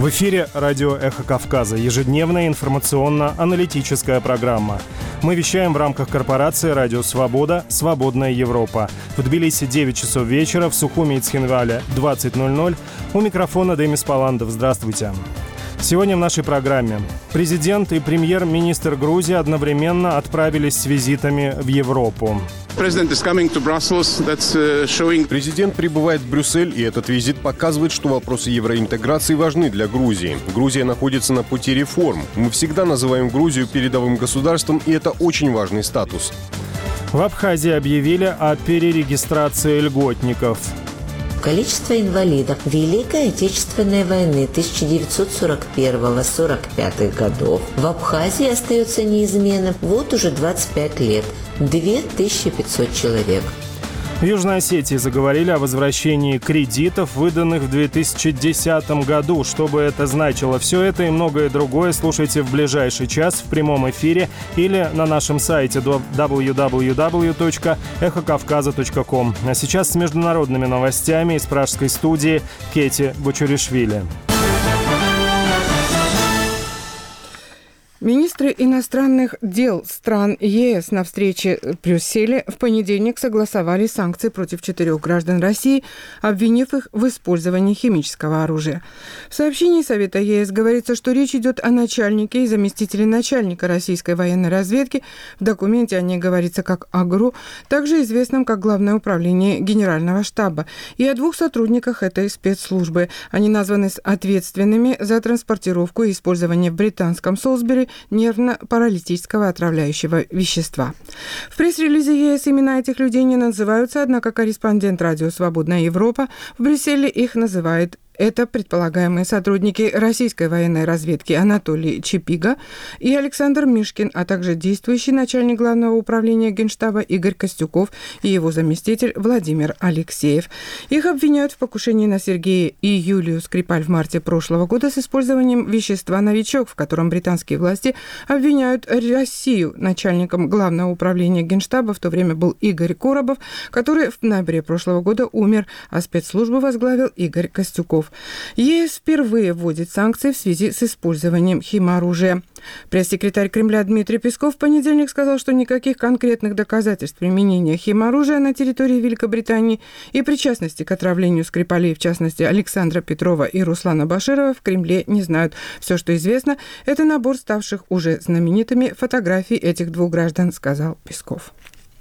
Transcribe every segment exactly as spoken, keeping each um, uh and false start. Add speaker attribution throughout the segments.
Speaker 1: В эфире радио «Эхо Кавказа», ежедневная информационно-аналитическая программа. Мы вещаем в рамках корпорации «Радио Свобода. Свободная Европа». В Тбилиси девять часов вечера, в Сухуми и Цхинвале двадцать ноль ноль. У микрофона Демис Паландов. Здравствуйте. Сегодня в нашей программе президент и премьер-министр Грузии одновременно отправились с визитами в Европу.
Speaker 2: Президент прибывает в Брюссель, и этот визит показывает, что вопросы евроинтеграции важны для Грузии. Грузия находится на пути реформ. Мы всегда называем Грузию передовым государством, и это очень важный статус.
Speaker 1: В Абхазии объявили о перерегистрации льготников.
Speaker 3: Количество инвалидов Великой Отечественной войны тысяча девятьсот сорок первого — сорок пятого годов в Абхазии остается неизменным вот уже двадцать пять лет – две тысячи пятьсот человек.
Speaker 1: В Южной Осетии заговорили о возвращении кредитов, выданных в две тысячи десятом году. Что бы это значило? Все это и многое другое слушайте в ближайший час в прямом эфире или на нашем сайте дабл ю дабл ю дабл ю точка эхо кавказа точка ком. А сейчас с международными новостями из пражской студии Кети Бочуришвили.
Speaker 4: Министры иностранных дел стран ЕС на встрече в Брюсселе в понедельник согласовали санкции против четырех граждан России, обвинив их в использовании химического оружия. В сообщении Совета ЕС говорится, что речь идет о начальнике и заместителе начальника российской военной разведки. В документе о ней говорится как о ГРУ, также известном как Главное управление Генерального штаба, и о двух сотрудниках этой спецслужбы. Они названы ответственными за транспортировку и использование в британском Солсбери нервно-паралитического отравляющего вещества. В пресс-релизе ЕС имена этих людей не называются, однако корреспондент радио «Свободная Европа» в Брюсселе их называет. Это предполагаемые сотрудники российской военной разведки Анатолий Чепига и Александр Мишкин, а также действующий начальник Главного управления Генштаба Игорь Костюков и его заместитель Владимир Алексеев. Их обвиняют в покушении на Сергея и Юлию Скрипаль в марте прошлого года с использованием вещества «Новичок», в котором британские власти обвиняют Россию. Начальником Главного управления Генштаба в то время был Игорь Коробов, который в ноябре прошлого года умер, а спецслужбу возглавил Игорь Костюков. ЕС впервые вводит санкции в связи с использованием химоружия. Пресс-секретарь Кремля Дмитрий Песков в понедельник сказал, что никаких конкретных доказательств применения химоружия на территории Великобритании и причастности к отравлению Скрипалей, в частности Александра Петрова и Руслана Баширова, в Кремле не знают. Все, что известно, это набор ставших уже знаменитыми фотографий этих двух граждан, сказал Песков.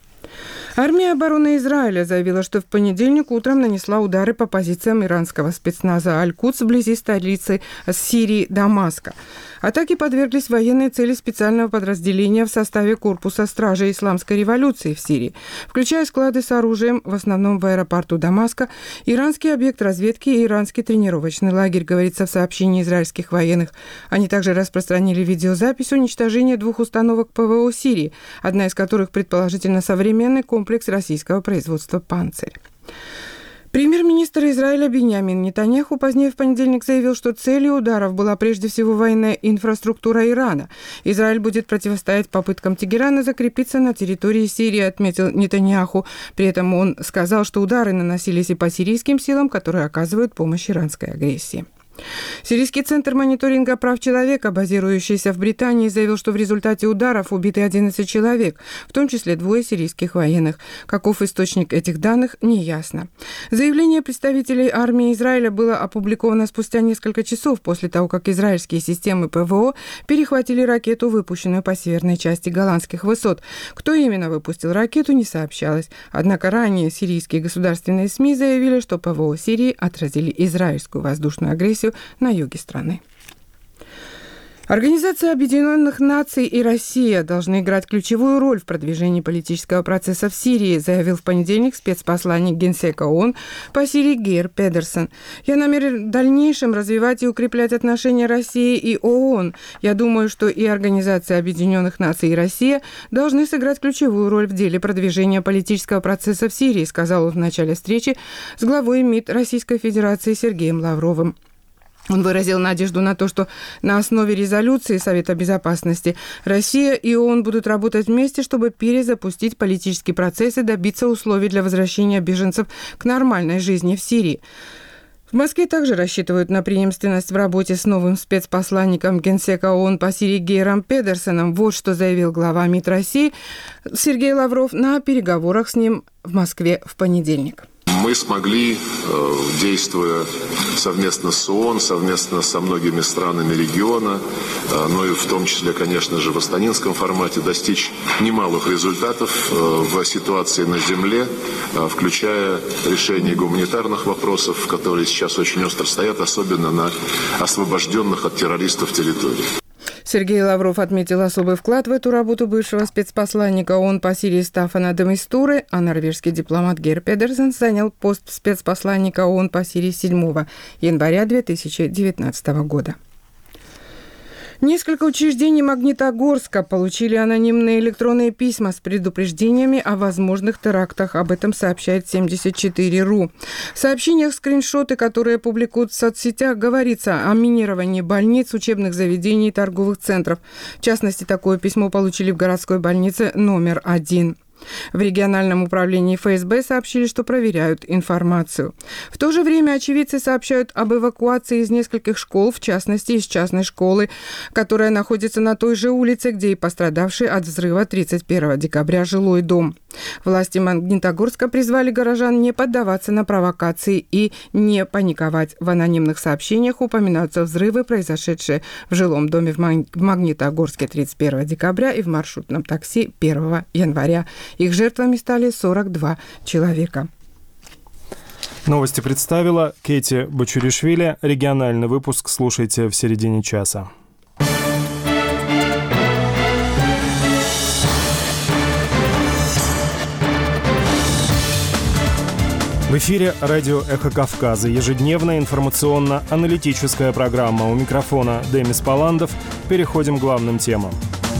Speaker 4: Армия обороны Израиля заявила, что в понедельник утром нанесла удары по позициям иранского спецназа Аль-Кудс вблизи столицы Сирии Дамаска. Атаки подверглись военные цели специального подразделения в составе корпуса стражей исламской революции в Сирии, включая склады с оружием, в основном в аэропорту Дамаска, иранский объект разведки и иранский тренировочный лагерь, говорится в сообщении израильских военных. Они также распространили видеозапись уничтожения двух установок ПВО Сирии, одна из которых предположительно современный комплекс российского производства «Панцирь». Премьер-министр Израиля Биньямин Нетаньяху позднее в понедельник заявил, что целью ударов была прежде всего военная инфраструктура Ирана. Израиль будет противостоять попыткам Тегерана закрепиться на территории Сирии, отметил Нетаньяху. При этом он сказал, что удары наносились и по сирийским силам, которые оказывают помощь иранской агрессии. Сирийский центр мониторинга прав человека, базирующийся в Британии, заявил, что в результате ударов убиты одиннадцать человек, в том числе двое сирийских военных. Каков источник этих данных, неясно. Заявление представителей армии Израиля было опубликовано спустя несколько часов после того, как израильские системы ПВО перехватили ракету, выпущенную по северной части Голландских высот. Кто именно выпустил ракету, не сообщалось. Однако ранее сирийские государственные СМИ заявили, что ПВО Сирии отразили израильскую воздушную агрессию на юге страны. Организация Объединенных Наций и Россия должны играть ключевую роль в продвижении политического процесса в Сирии, заявил в понедельник спецпосланник Генсека ООН по Сирии Гейр Педерсон. «Я намерен в дальнейшем развивать и укреплять отношения России и ООН. Я думаю, что и Организация Объединенных Наций и Россия должны сыграть ключевую роль в деле продвижения политического процесса в Сирии», сказал он в начале встречи с главой МИД Российской Федерации Сергеем Лавровым. Он выразил надежду на то, что на основе резолюции Совета Безопасности Россия и ООН будут работать вместе, чтобы перезапустить политический процесс и добиться условий для возвращения беженцев к нормальной жизни в Сирии. В Москве также рассчитывают на преемственность в работе с новым спецпосланником Генсека ООН по Сирии Гейром Педерсеном. Вот что заявил глава МИД России Сергей Лавров на переговорах с ним в Москве в понедельник.
Speaker 5: Мы смогли, действуя совместно с ООН, совместно со многими странами региона, но и в том числе, конечно же, в астанинском формате, достичь немалых результатов в ситуации на земле, включая решение гуманитарных вопросов, которые сейчас очень остро стоят, особенно на освобожденных от террористов территориях.
Speaker 4: Сергей Лавров отметил особый вклад в эту работу бывшего спецпосланника ООН по Сирии Стаффана де Мистуры, а норвежский дипломат Гейр Педерсен занял пост спецпосланника ООН по Сирии седьмого января две тысячи девятнадцатого года. Несколько учреждений Магнитогорска получили анонимные электронные письма с предупреждениями о возможных терактах. Об этом сообщает семьдесят четыре точка ру. В сообщениях скриншоты, которые публикуют в соцсетях, говорится о минировании больниц, учебных заведений и торговых центров. В частности, такое письмо получили в городской больнице номер один. В региональном управлении эф эс бэ сообщили, что проверяют информацию. В то же время очевидцы сообщают об эвакуации из нескольких школ, в частности, из частной школы, которая находится на той же улице, где и пострадавший от взрыва тридцать первого декабря жилой дом. Власти Магнитогорска призвали горожан не поддаваться на провокации и не паниковать. В анонимных сообщениях упоминаются взрывы, произошедшие в жилом доме в Магнитогорске тридцать первого декабря и в маршрутном такси первого января. Их жертвами стали сорок два человека.
Speaker 1: Новости представила Кэти Бачуришвили. Региональный выпуск слушайте в середине часа. В эфире радио «Эхо Кавказа». Ежедневная информационно-аналитическая программа. У микрофона Демис Паландов. Переходим к главным темам.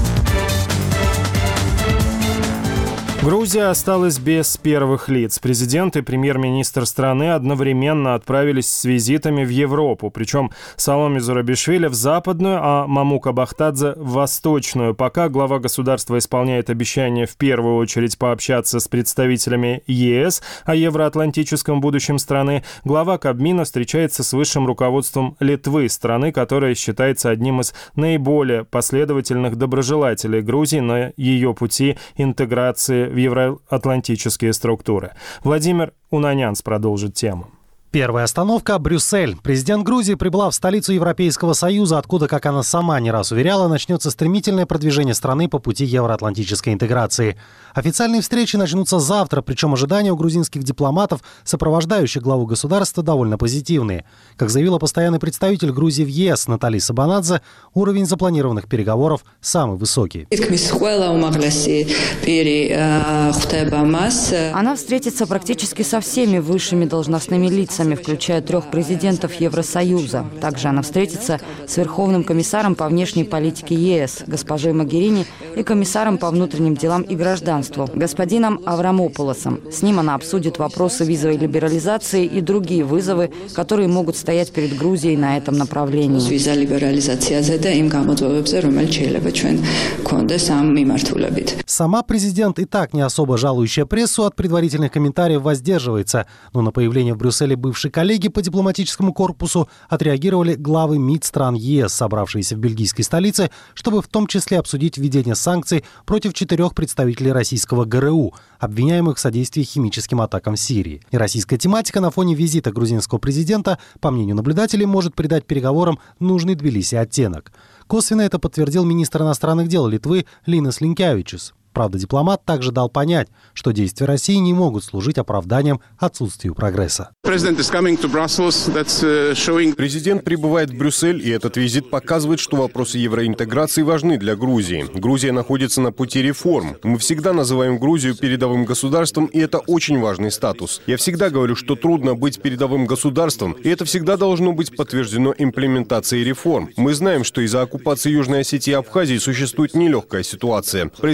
Speaker 1: Грузия осталась без первых лиц. Президент и премьер-министр страны одновременно отправились с визитами в Европу. Причем Саломе Зурабишвили в западную, а Мамука Бахтадзе в восточную. Пока глава государства исполняет обещание в первую очередь пообщаться с представителями е эс о евроатлантическом будущем страны, глава Кабмина встречается с высшим руководством Литвы, страны, которая считается одним из наиболее последовательных доброжелателей Грузии на ее пути интеграции в евроатлантические структуры. Владимир Унанянц продолжит тему.
Speaker 6: Первая остановка – Брюссель. Президент Грузии прибыла в столицу Европейского Союза, откуда, как она сама не раз уверяла, начнется стремительное продвижение страны по пути евроатлантической интеграции. Официальные встречи начнутся завтра, причем ожидания у грузинских дипломатов, сопровождающих главу государства, довольно позитивные. Как заявила постоянный представитель Грузии в е эс Натали Сабанадзе, уровень запланированных переговоров самый высокий.
Speaker 7: Она встретится практически со всеми высшими должностными лицами, включая трех президентов Евросоюза. Также она встретится с Верховным комиссаром по внешней политике е эс, госпожой Могерини, и комиссаром по внутренним делам и гражданству, господином Аврамополосом. С ним она обсудит вопросы визовой либерализации и другие вызовы, которые могут стоять перед Грузией на этом направлении.
Speaker 6: Сама президент, и так не особо жалующая прессу, от предварительных комментариев воздерживается, но на появление в Брюсселе бывшие коллеги по дипломатическому корпусу отреагировали главы МИД стран е эс, собравшиеся в бельгийской столице, чтобы в том числе обсудить введение санкций против четырех представителей российского гэ эр у, обвиняемых в содействии химическим атакам в Сирии. И российская тематика на фоне визита грузинского президента, по мнению наблюдателей, может придать переговорам нужный Тбилиси оттенок. Косвенно это подтвердил министр иностранных дел Литвы Линас Линкевичус. Правда, дипломат также дал понять, что действия России не могут служить оправданием отсутствию прогресса.
Speaker 2: Президент прибывает в Брюссель, и этот визит показывает, что вопросы евроинтеграции важны для Грузии. Грузия находится на пути реформ. Мы всегда называем Грузию передовым государством, и это очень важный статус. Я всегда говорю, что трудно быть передовым государством, и это всегда должно быть подтверждено имплементацией реформ. Мы знаем, что из-за оккупации Южной Осетии и Абхазии существует нелегкая ситуация. Происходит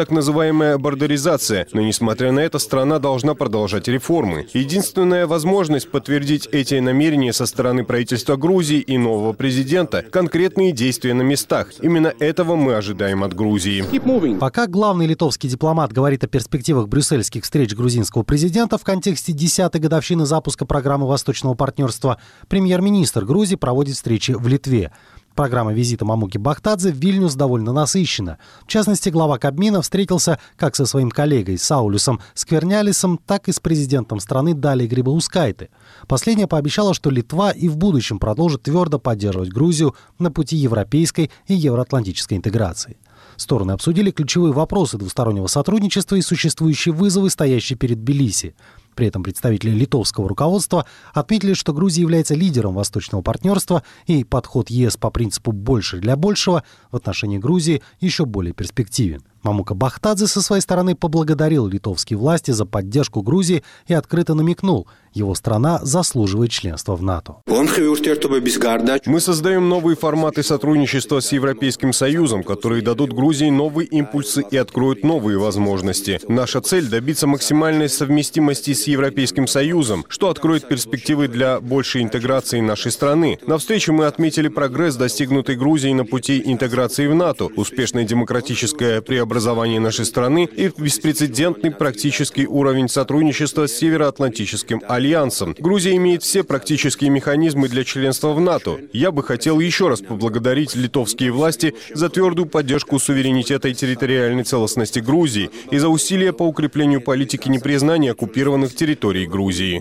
Speaker 2: так называемая бордеризация. Но, несмотря на это, страна должна продолжать реформы. Единственная возможность подтвердить эти намерения со стороны правительства Грузии и нового президента – конкретные действия на местах. Именно этого мы ожидаем от Грузии.
Speaker 6: Пока главный литовский дипломат говорит о перспективах брюссельских встреч грузинского президента в контексте десятой годовщины запуска программы Восточного партнерства, премьер-министр Грузии проводит встречи в Литве. Программа визита Мамуки Бахтадзе в Вильнюс довольно насыщена. В частности, глава Кабмина встретился как со своим коллегой Саулюсом Сквернялисом, так и с президентом страны Далией Грибаускайте. Последняя пообещала, что Литва и в будущем продолжит твердо поддерживать Грузию на пути европейской и евроатлантической интеграции. Стороны обсудили ключевые вопросы двустороннего сотрудничества и существующие вызовы, стоящие перед Тбилиси. При этом представители литовского руководства отметили, что Грузия является лидером восточного партнерства, и подход ЕС по принципу «больше для большего» в отношении Грузии еще более перспективен. Мамука Бахтадзе со своей стороны поблагодарил литовские власти за поддержку Грузии и открыто намекнул, его страна заслуживает членства в НАТО.
Speaker 2: Мы создаем новые форматы сотрудничества с Европейским Союзом, которые дадут Грузии новые импульсы и откроют новые возможности. Наша цель – добиться максимальной совместимости с Европейским Союзом, что откроет перспективы для большей интеграции нашей страны. На встрече мы отметили прогресс, достигнутый Грузией на пути интеграции в НАТО, успешное демократическое преобразование нашей страны и беспрецедентный практический уровень сотрудничества с Североатлантическим альянсом. Грузия имеет все практические механизмы для членства в НАТО. Я бы хотел еще раз поблагодарить литовские власти за твердую поддержку суверенитета и территориальной целостности Грузии и за усилия по укреплению политики непризнания оккупированных территорий Грузии.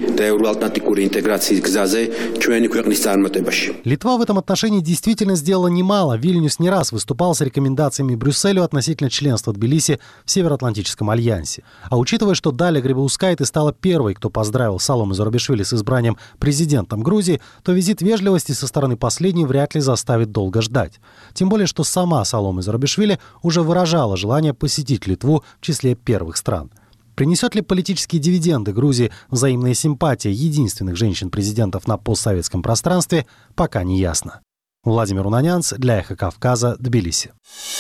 Speaker 6: Литва в этом отношении действительно сделала немало. Вильнюс не раз выступал с рекомендациями Брюсселю относительно членства Тбилиси в Североатлантическом альянсе. А учитывая, что Далия Грибаускайте стала первой, кто поздравил Салому Зурабишвили с избранием президентом Грузии, то визит вежливости со стороны последней вряд ли заставит долго ждать. Тем более, что сама Салома Зурабишвили уже выражала желание посетить Литву в числе первых стран. Принесет ли политические дивиденды Грузии взаимная симпатия единственных женщин-президентов на постсоветском пространстве, пока не ясно. Владимир Унанянц для «Эхо Кавказа», Тбилиси.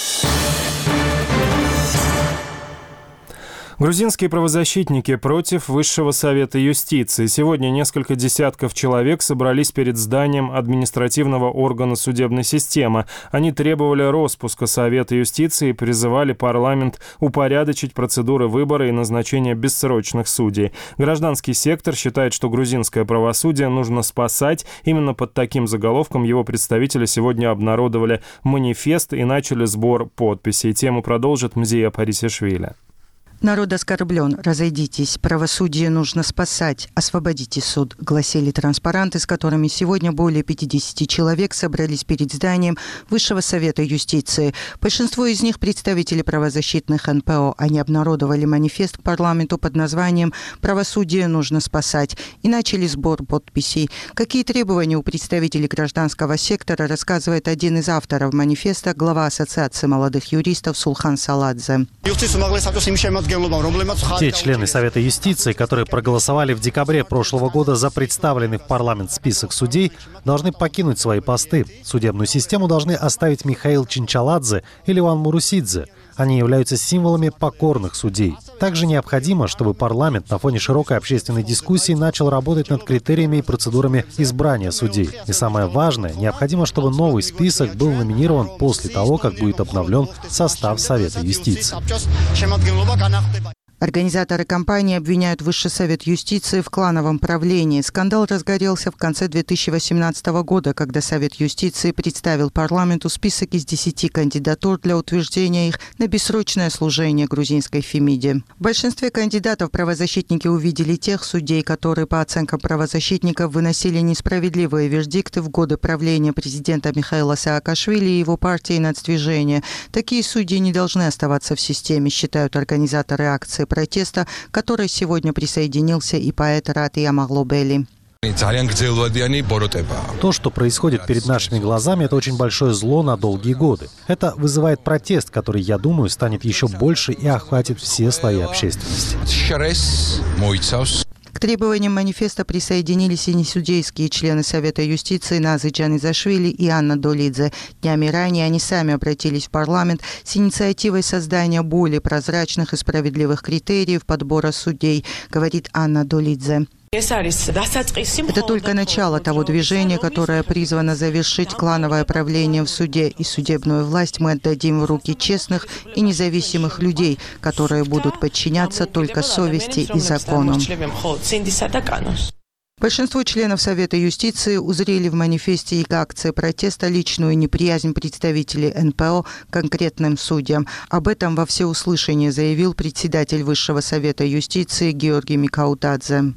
Speaker 1: Грузинские правозащитники против Высшего совета юстиции. Сегодня несколько десятков человек собрались перед зданием административного органа судебной системы. Они требовали распуска Совета юстиции и призывали парламент упорядочить процедуры выбора и назначения бессрочных судей. Гражданский сектор считает, что грузинское правосудие нужно спасать. Именно под таким заголовком его представители сегодня обнародовали манифест и начали сбор подписей. Тему продолжит Мзия Парисишвили.
Speaker 8: «Народ оскорблен, разойдитесь, правосудие нужно спасать, освободите суд», гласили транспаранты, с которыми сегодня более пятидесяти человек собрались перед зданием Высшего совета юстиции. Большинство из них представители правозащитных эн пэ о. Они обнародовали манифест к парламенту под названием «Правосудие нужно спасать» и начали сбор подписей. Какие требования у представителей гражданского сектора, рассказывает один из авторов манифеста, глава Ассоциации молодых юристов Сулхан Саладзе.
Speaker 6: Те члены Совета юстиции, которые проголосовали в декабре прошлого года за представленный в парламент список судей, должны покинуть свои посты. Судебную систему должны оставить Михаил Чинчаладзе или Иван Мурусидзе. Они являются символами покорных судей. Также необходимо, чтобы парламент на фоне широкой общественной дискуссии начал работать над критериями и процедурами избрания судей. И самое важное, необходимо, чтобы новый список был номинирован после того, как будет обновлен состав Совета юстиции.
Speaker 8: Организаторы кампании обвиняют Высший совет юстиции в клановом правлении. Скандал разгорелся в конце две тысячи восемнадцатого года, когда Совет юстиции представил парламенту список из десяти кандидатур для утверждения их на бессрочное служение грузинской Фемиде. В большинстве кандидатов правозащитники увидели тех судей, которые, по оценкам правозащитников, выносили несправедливые вердикты в годы правления президента Михаила Саакашвили и его партии «Нацдвижение». Такие судьи не должны оставаться в системе, считают организаторы акции протеста, к которой сегодня присоединился и поэт Ратия Маглобели.
Speaker 6: То, что происходит перед нашими глазами, это очень большое зло на долгие годы. Это вызывает протест, который, я думаю, станет еще больше и охватит все слои общественности.
Speaker 8: К требованиям манифеста присоединились и несудейские члены Совета юстиции Назы Джанизашвили и Анна Долидзе. Днями ранее они сами обратились в парламент с инициативой создания более прозрачных и справедливых критериев подбора судей, говорит Анна Долидзе. Это только начало того движения, которое призвано завершить клановое правление в суде, и судебную власть мы отдадим в руки честных и независимых людей, которые будут подчиняться только совести и законам. Большинство членов Совета юстиции узрели в манифесте и акции протеста личную неприязнь представителей эн пэ о к конкретным судьям. Об этом во всеуслышание заявил председатель Высшего Совета юстиции Георгий Микаутадзе.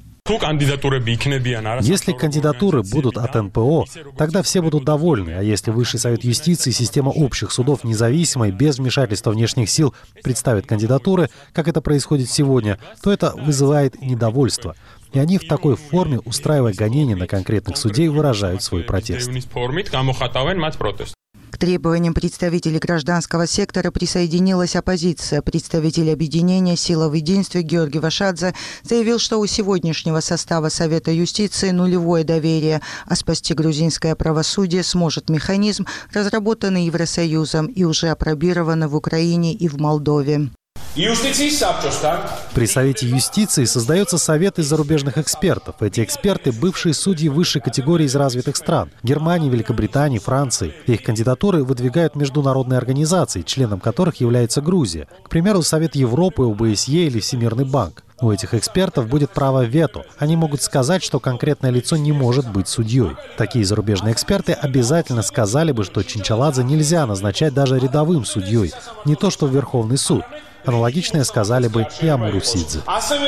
Speaker 6: Если кандидатуры будут от эн пэ о, тогда все будут довольны, а если Высший Совет юстиции, система общих судов независимой, без вмешательства внешних сил представит кандидатуры, как это происходит сегодня, то это вызывает недовольство. И они в такой форме, устраивая гонения на конкретных судей, выражают свой протест.
Speaker 8: К требованиям представителей гражданского сектора присоединилась оппозиция. Представитель объединения «Сила в единстве» Георгий Вашадзе заявил, что у сегодняшнего состава Совета юстиции нулевое доверие, а спасти грузинское правосудие сможет механизм, разработанный Евросоюзом и уже апробированный в Украине и в Молдове.
Speaker 6: При Совете юстиции создается совет из зарубежных экспертов. Эти эксперты – бывшие судьи высшей категории из развитых стран – Германии, Великобритании, Франции. Их кандидатуры выдвигают международные организации, членом которых является Грузия. К примеру, Совет Европы, о бэ эс е или Всемирный банк. У этих экспертов будет право вето. Они могут сказать, что конкретное лицо не может быть судьей. Такие зарубежные эксперты обязательно сказали бы, что Чинчаладзе нельзя назначать даже рядовым судьей, не то что в Верховный суд. Аналогичное сказали бы и о Мурусидзе.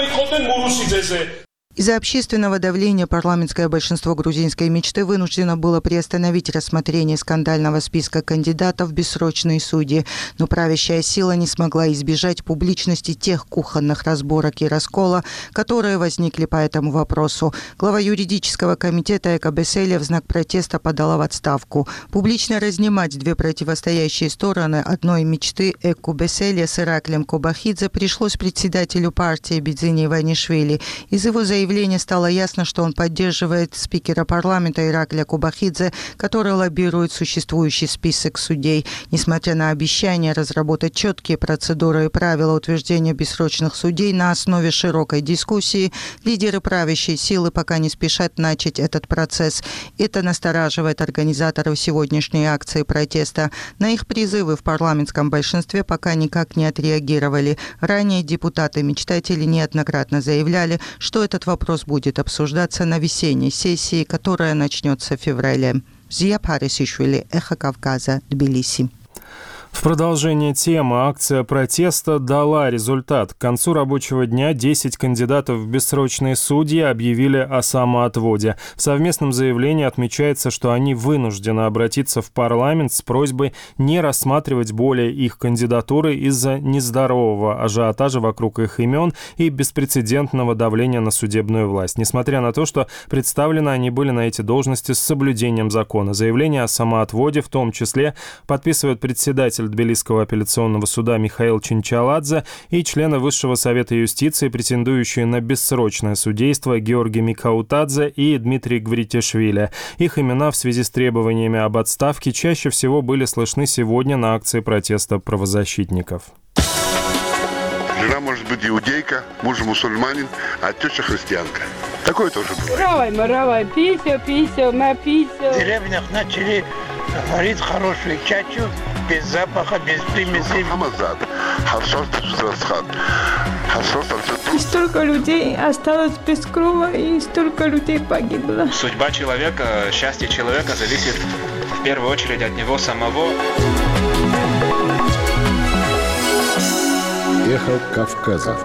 Speaker 8: Из-за общественного давления парламентское большинство грузинской мечты вынуждено было приостановить рассмотрение скандального списка кандидатов в бессрочные судьи. Но правящая сила не смогла избежать публичности тех кухонных разборок и раскола, которые возникли по этому вопросу. Глава юридического комитета Эка Беселия в знак протеста подала в отставку. Публично разнимать две противостоящие стороны одной мечты Эку Беселия с Ираклием Кобахидзе пришлось председателю партии Бидзине Иванишвили. Из его заявления стало ясно, что он поддерживает спикера парламента Ираклия Кобахидзе, который лоббирует существующий список судей. Несмотря на обещание разработать четкие процедуры и правила утверждения бессрочных судей на основе широкой дискуссии, лидеры правящей силы пока не спешат начать этот процесс. Это настораживает организаторов сегодняшней акции протеста. На их призывы в парламентском большинстве пока никак не отреагировали. Ранее депутаты-мечтатели неоднократно заявляли, что этот вопрос Вопрос будет обсуждаться на весенней сессии, которая начнется в феврале. Зия Парисишвили, Эхо Кавказа, Тбилиси.
Speaker 1: В продолжение темы акция протеста дала результат. К концу рабочего дня десять кандидатов в бессрочные судьи объявили о самоотводе. В совместном заявлении отмечается, что они вынуждены обратиться в парламент с просьбой не рассматривать более их кандидатуры из-за нездорового ажиотажа вокруг их имен и беспрецедентного давления на судебную власть. Несмотря на то, что представлены они были на эти должности с соблюдением закона. Заявление о самоотводе в том числе подписывают председатель Тбилисского апелляционного суда Михаил Чинчаладзе и члены Высшего Совета юстиции, претендующие на бессрочное судейство Георгий Микаутадзе и Дмитрий Гвритишвили. Их имена в связи с требованиями об отставке чаще всего были слышны сегодня на акции протеста правозащитников.
Speaker 9: Жена может быть иудейка, муж мусульманин, а теща христианка. Такое тоже бывает.
Speaker 10: Равай, маравай, пися, пися, напися.
Speaker 11: В деревнях начали варить хорошую чачу, без запаха, без примесей.
Speaker 10: И столько людей осталось без крова, и столько людей погибло.
Speaker 12: Судьба человека, счастье человека зависит в первую очередь от него самого.
Speaker 2: Эхо Кавказа.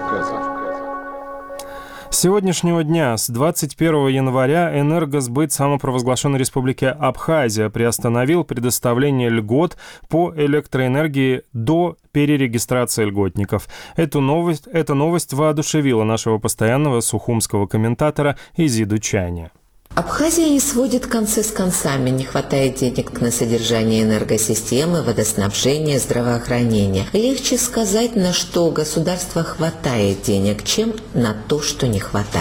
Speaker 1: С сегодняшнего дня, с двадцать первого января, Энергосбыт самопровозглашенной республики Абхазия приостановил предоставление льгот по электроэнергии до перерегистрации льготников. Эту новость, эта новость воодушевила нашего постоянного сухумского комментатора Изиду Чайни.
Speaker 3: Абхазия не сводит концы с концами, не хватает денег на содержание энергосистемы, водоснабжения, здравоохранения. Легче сказать, на что у государства хватает денег, чем на то, что не хватает.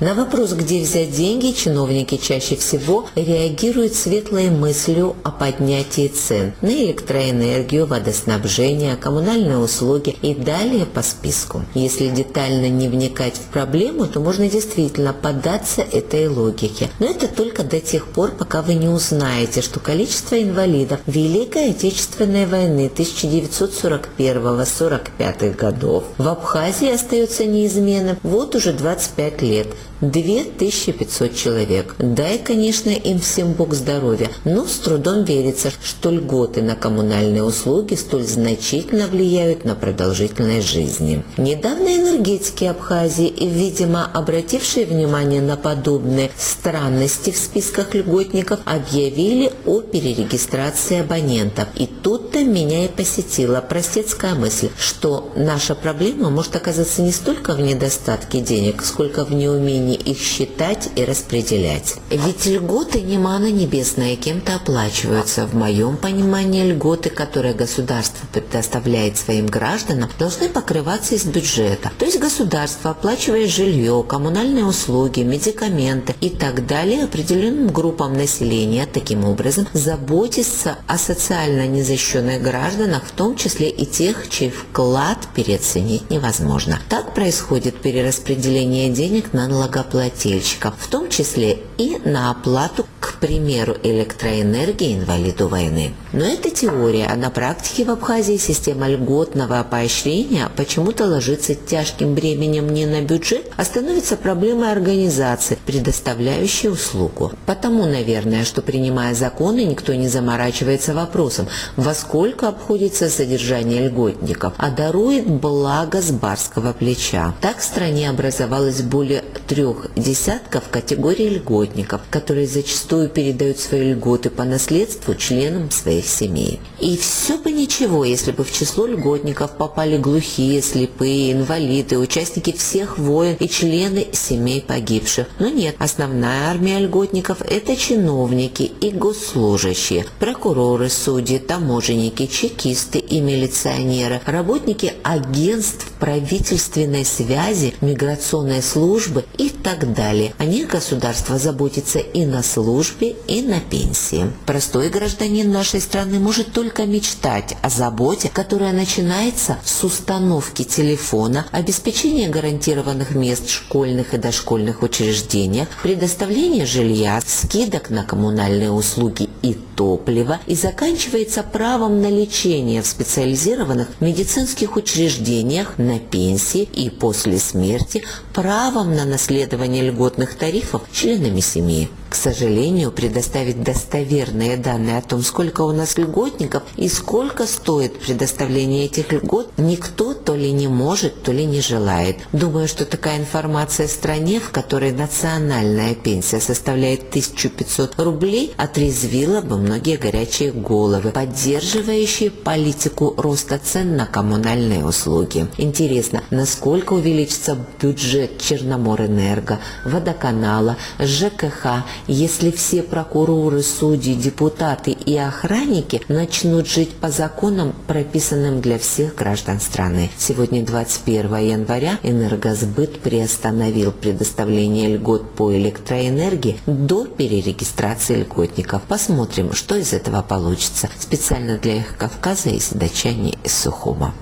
Speaker 3: На вопрос, где взять деньги, чиновники чаще всего реагируют светлой мыслью о поднятии цен на электроэнергию, водоснабжение, коммунальные услуги и далее по списку. Если детально не вникать в проблему, то можно действительно поддаться этой логике. Но это только до тех пор, пока вы не узнаете, что количество инвалидов Великой Отечественной войны тысяча девятьсот сорок первого — сорок пятого годов в Абхазии остается неизменным вот уже двадцать пять лет. две тысячи пятьсот человек. Дай, конечно, им всем Бог здоровья, но с трудом верится, что льготы на коммунальные услуги столь значительно влияют на продолжительность жизни. Недавно энергетики Абхазии, видимо, обратившие внимание на подобные странности в списках льготников, объявили о перерегистрации абонентов. И тут-то меня и посетила простецкая мысль, что наша проблема может оказаться не столько в недостатке денег, сколько в неумении их считать и распределять. Ведь льготы не манна небесная кем-то оплачиваются. В моем понимании льготы, которые государство предоставляет своим гражданам, должны покрываться из бюджета. То есть государство, оплачивая жилье, коммунальные услуги, медикаменты и так далее определенным группам населения, таким образом заботится о социально незащищенных гражданах, в том числе и тех, чей вклад переоценить невозможно. Так происходит перераспределение денег на налогоплательщиков, в том числе и на оплату, к примеру, электроэнергии инвалиду войны. Но это теория, а на практике в Абхазии система льготного поощрения почему-то ложится тяжким бременем не на бюджет, а становится проблемой организации, предоставляющей услугу. Потому, наверное, что принимая законы, никто не заморачивается вопросом, во сколько обходится содержание льготников, а дарует благо с барского плеча. Так в стране образовалось более трех десятков категорий льготников, которые зачастую передают свои льготы по наследству членам своих семей. И все бы ничего, если бы в число льготников попали глухие, слепые, инвалиды, участники всех войн и члены семей погибших. Но нет, основная армия льготников – это чиновники и госслужащие, прокуроры, судьи, таможенники, чекисты и милиционеры, работники агентств правительственной связи, миграционной службы и так далее. О них государство заботится и на службе, и на пенсии. Простой гражданин нашей страны может только мечтать о заботе, которая начинается с установки телефона, обеспечения гарантированных мест в школьных и дошкольных учреждениях, предоставления жилья, скидок на коммунальные услуги и топливо, и заканчивается правом на лечение в специализированных медицинских учреждениях, на пенсии и после смерти правом на наследование льготных тарифов членами семьи. К сожалению, предоставить достоверные данные о том, сколько у нас льготников и сколько стоит предоставление этих льгот, никто то ли не может, то ли не желает. Думаю, что такая информация в стране, в которой национальная пенсия составляет тысячу пятьсот рублей, отрезвила бы многие горячие головы, поддерживающие политику роста цен на коммунальные услуги. Интересно, насколько увеличится бюджет Черноморэнерго, водоканала, ЖКХ, если все прокуроры, судьи, депутаты и охранники начнут жить по законам, прописанным для всех граждан страны. Сегодня, двадцать первого января, Энергосбыт приостановил предоставление льгот по электроэнергии до перерегистрации льготников. Посмотрим, что из этого получится. Специально для Эхо Кавказа и датчане из Сухума.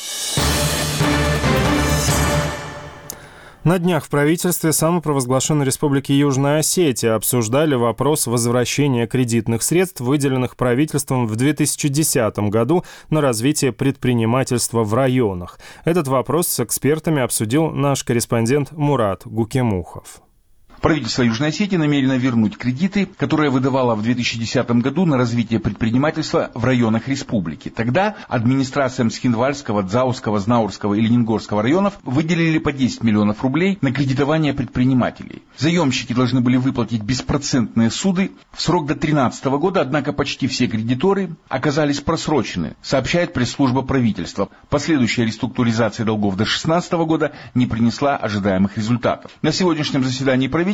Speaker 1: На днях в правительстве самопровозглашенной Республики Южная Осетия обсуждали вопрос возвращения кредитных средств, выделенных правительством в две тысячи десятом году на развитие предпринимательства в районах. Этот вопрос с экспертами обсудил наш корреспондент Мурат Гукемухов.
Speaker 13: Правительство Южной Осетии намерено вернуть кредиты, которые выдавало в две тысячи десятом году на развитие предпринимательства в районах республики. Тогда администрациям Схиндвальского, Дзауского, Знаурского и Ленингорского районов выделили по десять миллионов рублей на кредитование предпринимателей. Заемщики должны были выплатить беспроцентные суды в срок до две тысячи тринадцатого года, однако почти все кредиторы оказались просрочены, сообщает пресс-служба правительства. Последующая реструктуризация долгов до две тысячи шестнадцатого года не принесла ожидаемых результатов. На сегодняшнем заседании правительства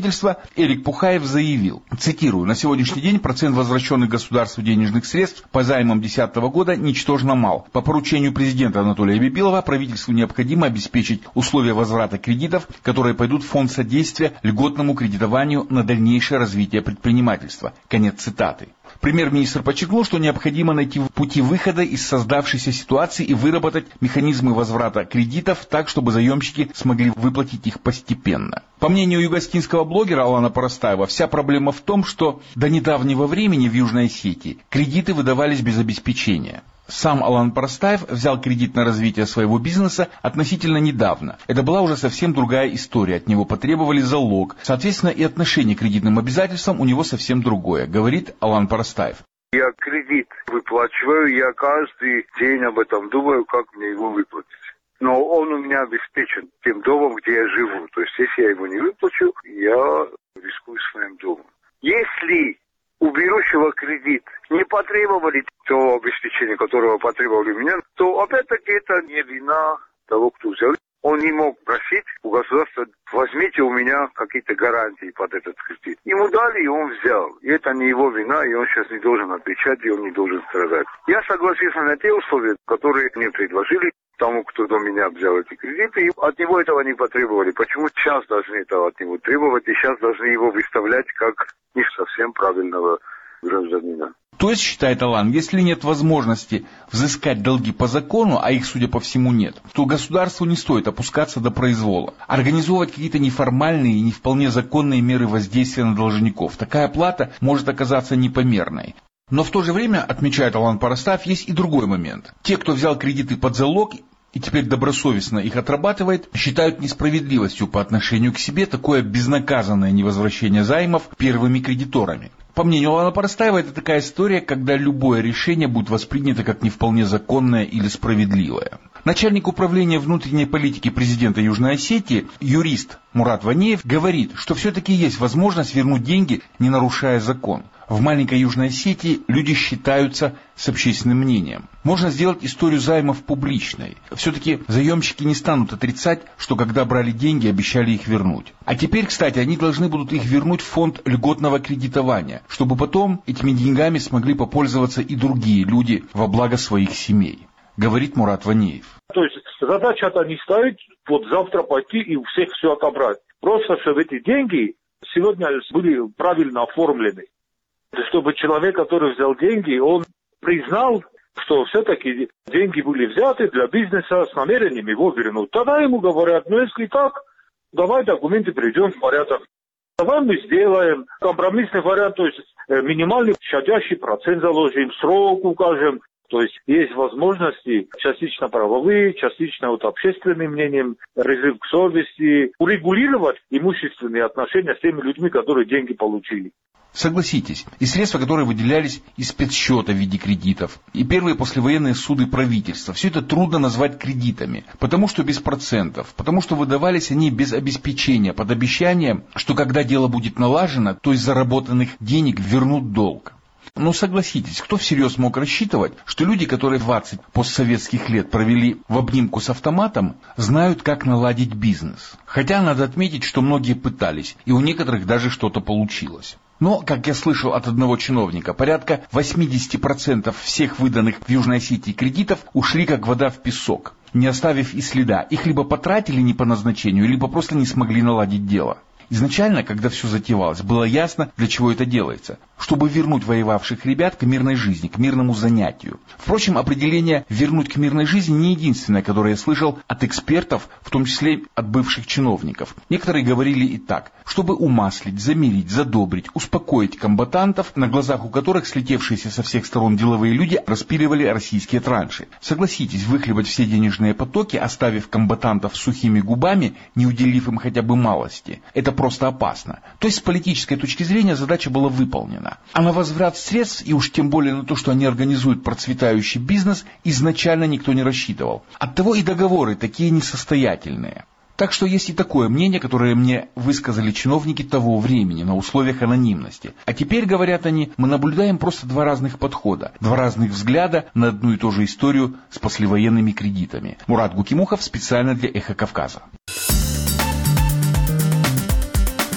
Speaker 13: правительства Эрик Пухаев заявил, цитирую, «На сегодняшний день процент возвращенных государству денежных средств по займам две тысячи десятого года ничтожно мал. По поручению президента Анатолия Бибилова правительству необходимо обеспечить условия возврата кредитов, которые пойдут в фонд содействия льготному кредитованию на дальнейшее развитие предпринимательства». Конец цитаты. Премьер-министр подчеркнул, что необходимо найти пути выхода из создавшейся ситуации и выработать механизмы возврата кредитов так, чтобы заемщики смогли выплатить их постепенно. По мнению югославского блогера Алана Парастаева, вся проблема в том, что до недавнего времени в Южной Осетии кредиты выдавались без обеспечения. Сам Алан Парастаев взял кредит на развитие своего бизнеса относительно недавно. Это была уже совсем другая история. От него потребовали залог. Соответственно, и отношение к кредитным обязательствам у него совсем другое, говорит Алан Парастаев.
Speaker 14: Я кредит выплачиваю, я каждый день об этом думаю, как мне его выплатить. Но он у меня обеспечен тем домом, где я живу. То есть, если я его не выплачу, я рискую своим домом. Если у берущего кредит не потребовали того обеспечения, которого потребовали меня, то опять-таки это не вина того, кто взял. Он не мог просить у государства, возьмите у меня какие-то гарантии под этот кредит. Ему дали, и он взял. И это не его вина, и он сейчас не должен отвечать, и он не должен страдать. Я согласился на те условия, которые мне предложили тому, кто до меня взял эти кредиты, и от него этого не потребовали. Почему сейчас должны этого от него требовать, и сейчас должны его выставлять как не совсем правильного гражданина?
Speaker 13: То есть, считает Алан, если нет возможности взыскать долги по закону, а их, судя по всему, нет, то государству не стоит опускаться до произвола. Организовывать какие-то неформальные и не вполне законные меры воздействия на должников. Такая плата может оказаться непомерной. Но в то же время, отмечает Алан Парастаев, есть и другой момент. Те, кто взял кредиты под залог и теперь добросовестно их отрабатывает, считают несправедливостью по отношению к себе такое безнаказанное невозвращение займов первыми кредиторами. По мнению Алана Парастаева, это такая история, когда любое решение будет воспринято как не вполне законное или справедливое. Начальник управления внутренней политики президента Южной Осетии, юрист Мурат Ванеев, говорит, что все-таки есть возможность вернуть деньги, не нарушая закон. В маленькой Южной Осетии люди считаются с общественным мнением. Можно сделать историю займов публичной. Все-таки заемщики не станут отрицать, что когда брали деньги, обещали их вернуть. А теперь, кстати, они должны будут их вернуть в фонд льготного кредитования, чтобы потом этими деньгами смогли попользоваться и другие люди во благо своих семей, говорит Мурат Ванеев.
Speaker 15: То есть задача-то не ставить вот завтра пойти и у всех все отобрать. Просто чтобы эти деньги сегодня были правильно оформлены. Чтобы человек, который взял деньги, он признал, что все-таки деньги были взяты для бизнеса с намерением его вернуть. Тогда ему говорят, ну если так, давай документы приведем в порядок. Давай мы сделаем компромиссный вариант, то есть минимальный щадящий процент заложим, срок укажем. То есть есть возможности частично правовые, частично вот общественным мнением, призыв к совести, урегулировать имущественные отношения с теми людьми, которые деньги получили.
Speaker 13: Согласитесь, и средства, которые выделялись из спецсчета в виде кредитов, и первые послевоенные суды правительства, все это трудно назвать кредитами, потому что без процентов, потому что выдавались они без обеспечения, под обещанием, что когда дело будет налажено, то из заработанных денег вернут долг. Но согласитесь, кто всерьез мог рассчитывать, что люди, которые двадцать постсоветских лет провели в обнимку с автоматом, знают, как наладить бизнес. Хотя надо отметить, что многие пытались, и у некоторых даже что-то получилось. Но, как я слышал от одного чиновника, порядка восемьдесят процентов всех выданных в Южной Осетии кредитов ушли как вода в песок, не оставив и следа. Их либо потратили не по назначению, либо просто не смогли наладить дело. Изначально, когда все затевалось, было ясно, для чего это делается. Чтобы вернуть воевавших ребят к мирной жизни, к мирному занятию. Впрочем, определение «вернуть к мирной жизни» не единственное, которое я слышал от экспертов, в том числе от бывших чиновников. Некоторые говорили и так, чтобы умаслить, замирить, задобрить, успокоить комбатантов, на глазах у которых слетевшиеся со всех сторон деловые люди распиливали российские транши. Согласитесь, выхлебать все денежные потоки, оставив комбатантов сухими губами, не уделив им хотя бы малости, это просто опасно. То есть с политической точки зрения задача была выполнена. А на возврат средств, и уж тем более на то, что они организуют процветающий бизнес, изначально никто не рассчитывал. Оттого и договоры такие несостоятельные. Так что есть и такое мнение, которое мне высказали чиновники того времени на условиях анонимности. А теперь, говорят они, мы наблюдаем просто два разных подхода, два разных взгляда на одну и ту же историю с послевоенными кредитами. Мурат Гукимухов специально для «Эхо Кавказа».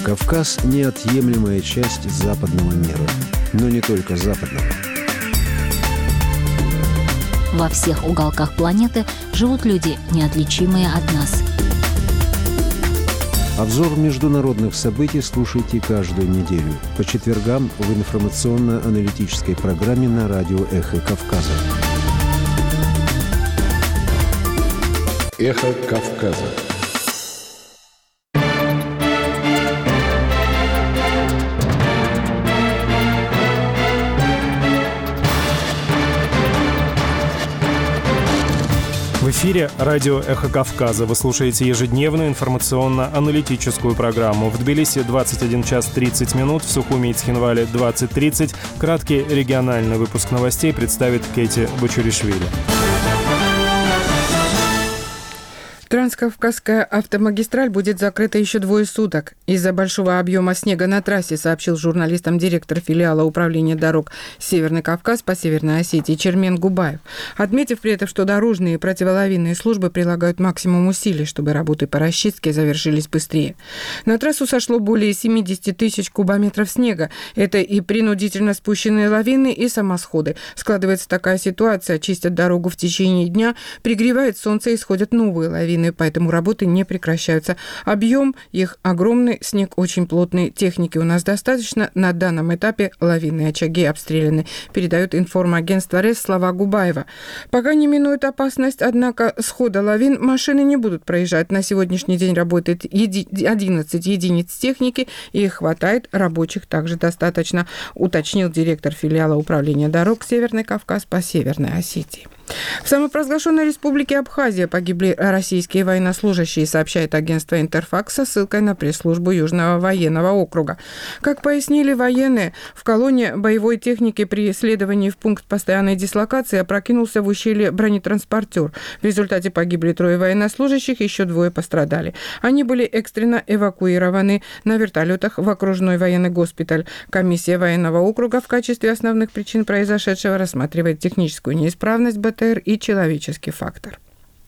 Speaker 16: Кавказ – неотъемлемая часть западного мира. Но не только западного.
Speaker 17: Во всех уголках планеты живут люди, неотличимые от нас.
Speaker 16: Обзор международных событий слушайте каждую неделю по четвергам в информационно-аналитической программе на радио «Эхо Кавказа». «Эхо Кавказа».
Speaker 1: В эфире радио «Эхо Кавказа». Вы слушаете ежедневную информационно-аналитическую программу. В Тбилиси двадцать один час тридцать минут, в Сухуми и Цхинвале двадцать тридцать. Краткий региональный выпуск новостей представит Кэти Бочуришвили.
Speaker 4: Транскавказская автомагистраль будет закрыта еще двое суток. Из-за большого объема снега на трассе, сообщил журналистам директор филиала управления дорог «Северный Кавказ» по Северной Осетии Чермен Губаев, отметив при этом, что дорожные и противолавинные службы прилагают максимум усилий, чтобы работы по расчистке завершились быстрее. На трассу сошло более семьдесят тысяч кубометров снега. Это и принудительно спущенные лавины, и самосходы. Складывается такая ситуация: чистят дорогу в течение дня, пригревает солнце и сходят новые лавины, поэтому работы не прекращаются. Объем их огромный, снег очень плотный, техники у нас достаточно. На данном этапе лавинные очаги обстреляны, передает информагентство РЭС слова Губаева. Пока не минует опасность, однако, схода лавин машины не будут проезжать. На сегодняшний день работает одиннадцать единиц техники, и их хватает, рабочих также достаточно, уточнил директор филиала управления дорог «Северный Кавказ» по Северной Осетии. В самопровозглашенной республике Абхазия погибли российские военнослужащие, сообщает агентство «Интерфакс» со ссылкой на пресс-службу Южного военного округа. Как пояснили военные, в колонне боевой техники при следовании в пункт постоянной дислокации опрокинулся в ущелье бронетранспортер. В результате погибли трое военнослужащих, еще двое пострадали. Они были экстренно эвакуированы на вертолетах в окружной военный госпиталь. Комиссия военного округа в качестве основных причин произошедшего рассматривает техническую неисправность БТР и человеческий фактор.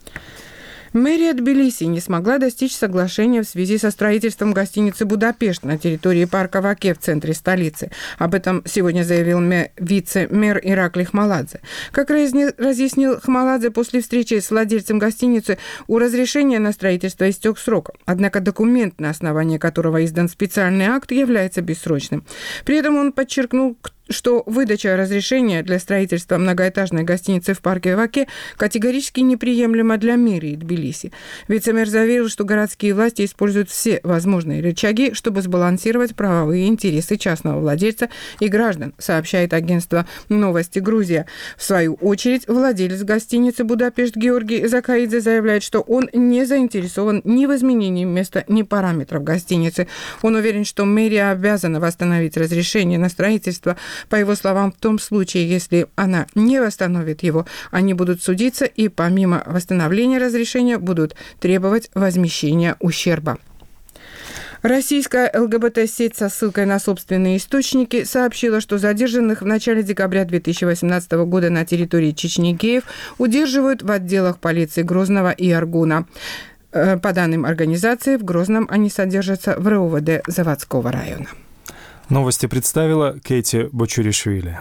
Speaker 4: Мэрия Тбилиси не смогла достичь соглашения в связи со строительством гостиницы «Будапешт» на территории парка Ваке в центре столицы. Об этом сегодня заявил вице-мэр Ираклий Хмаладзе. Как разъяснил Хмаладзе, после встречи с владельцем гостиницы у разрешения на строительство истек срок. Однако документ, на основании которого издан специальный акт, является бессрочным. При этом он подчеркнул, что выдача разрешения для строительства многоэтажной гостиницы в парке Ваке категорически неприемлема для мэрии Тбилиси. Вице-мэр заверил, что городские власти используют все возможные рычаги, чтобы сбалансировать правовые интересы частного владельца и граждан, сообщает агентство «Новости Грузия». В свою очередь, владелец гостиницы «Будапешт» Георгий Закаидзе заявляет, что он не заинтересован ни в изменении места, ни параметров гостиницы. Он уверен, что мэрия обязана восстановить разрешение на строительство. По его словам, в том случае, если она не восстановит его, они будут судиться и помимо восстановления разрешения будут требовать возмещения ущерба. Российская ЛГБТ-сеть со ссылкой на собственные источники сообщила, что задержанных в начале декабря две тысячи восемнадцатого года на территории Чечни геев удерживают в отделах полиции Грозного и Аргуна. По данным организации, в Грозном они содержатся в РОВД Заводского района.
Speaker 1: Новости представила Кэти Бочуришвили.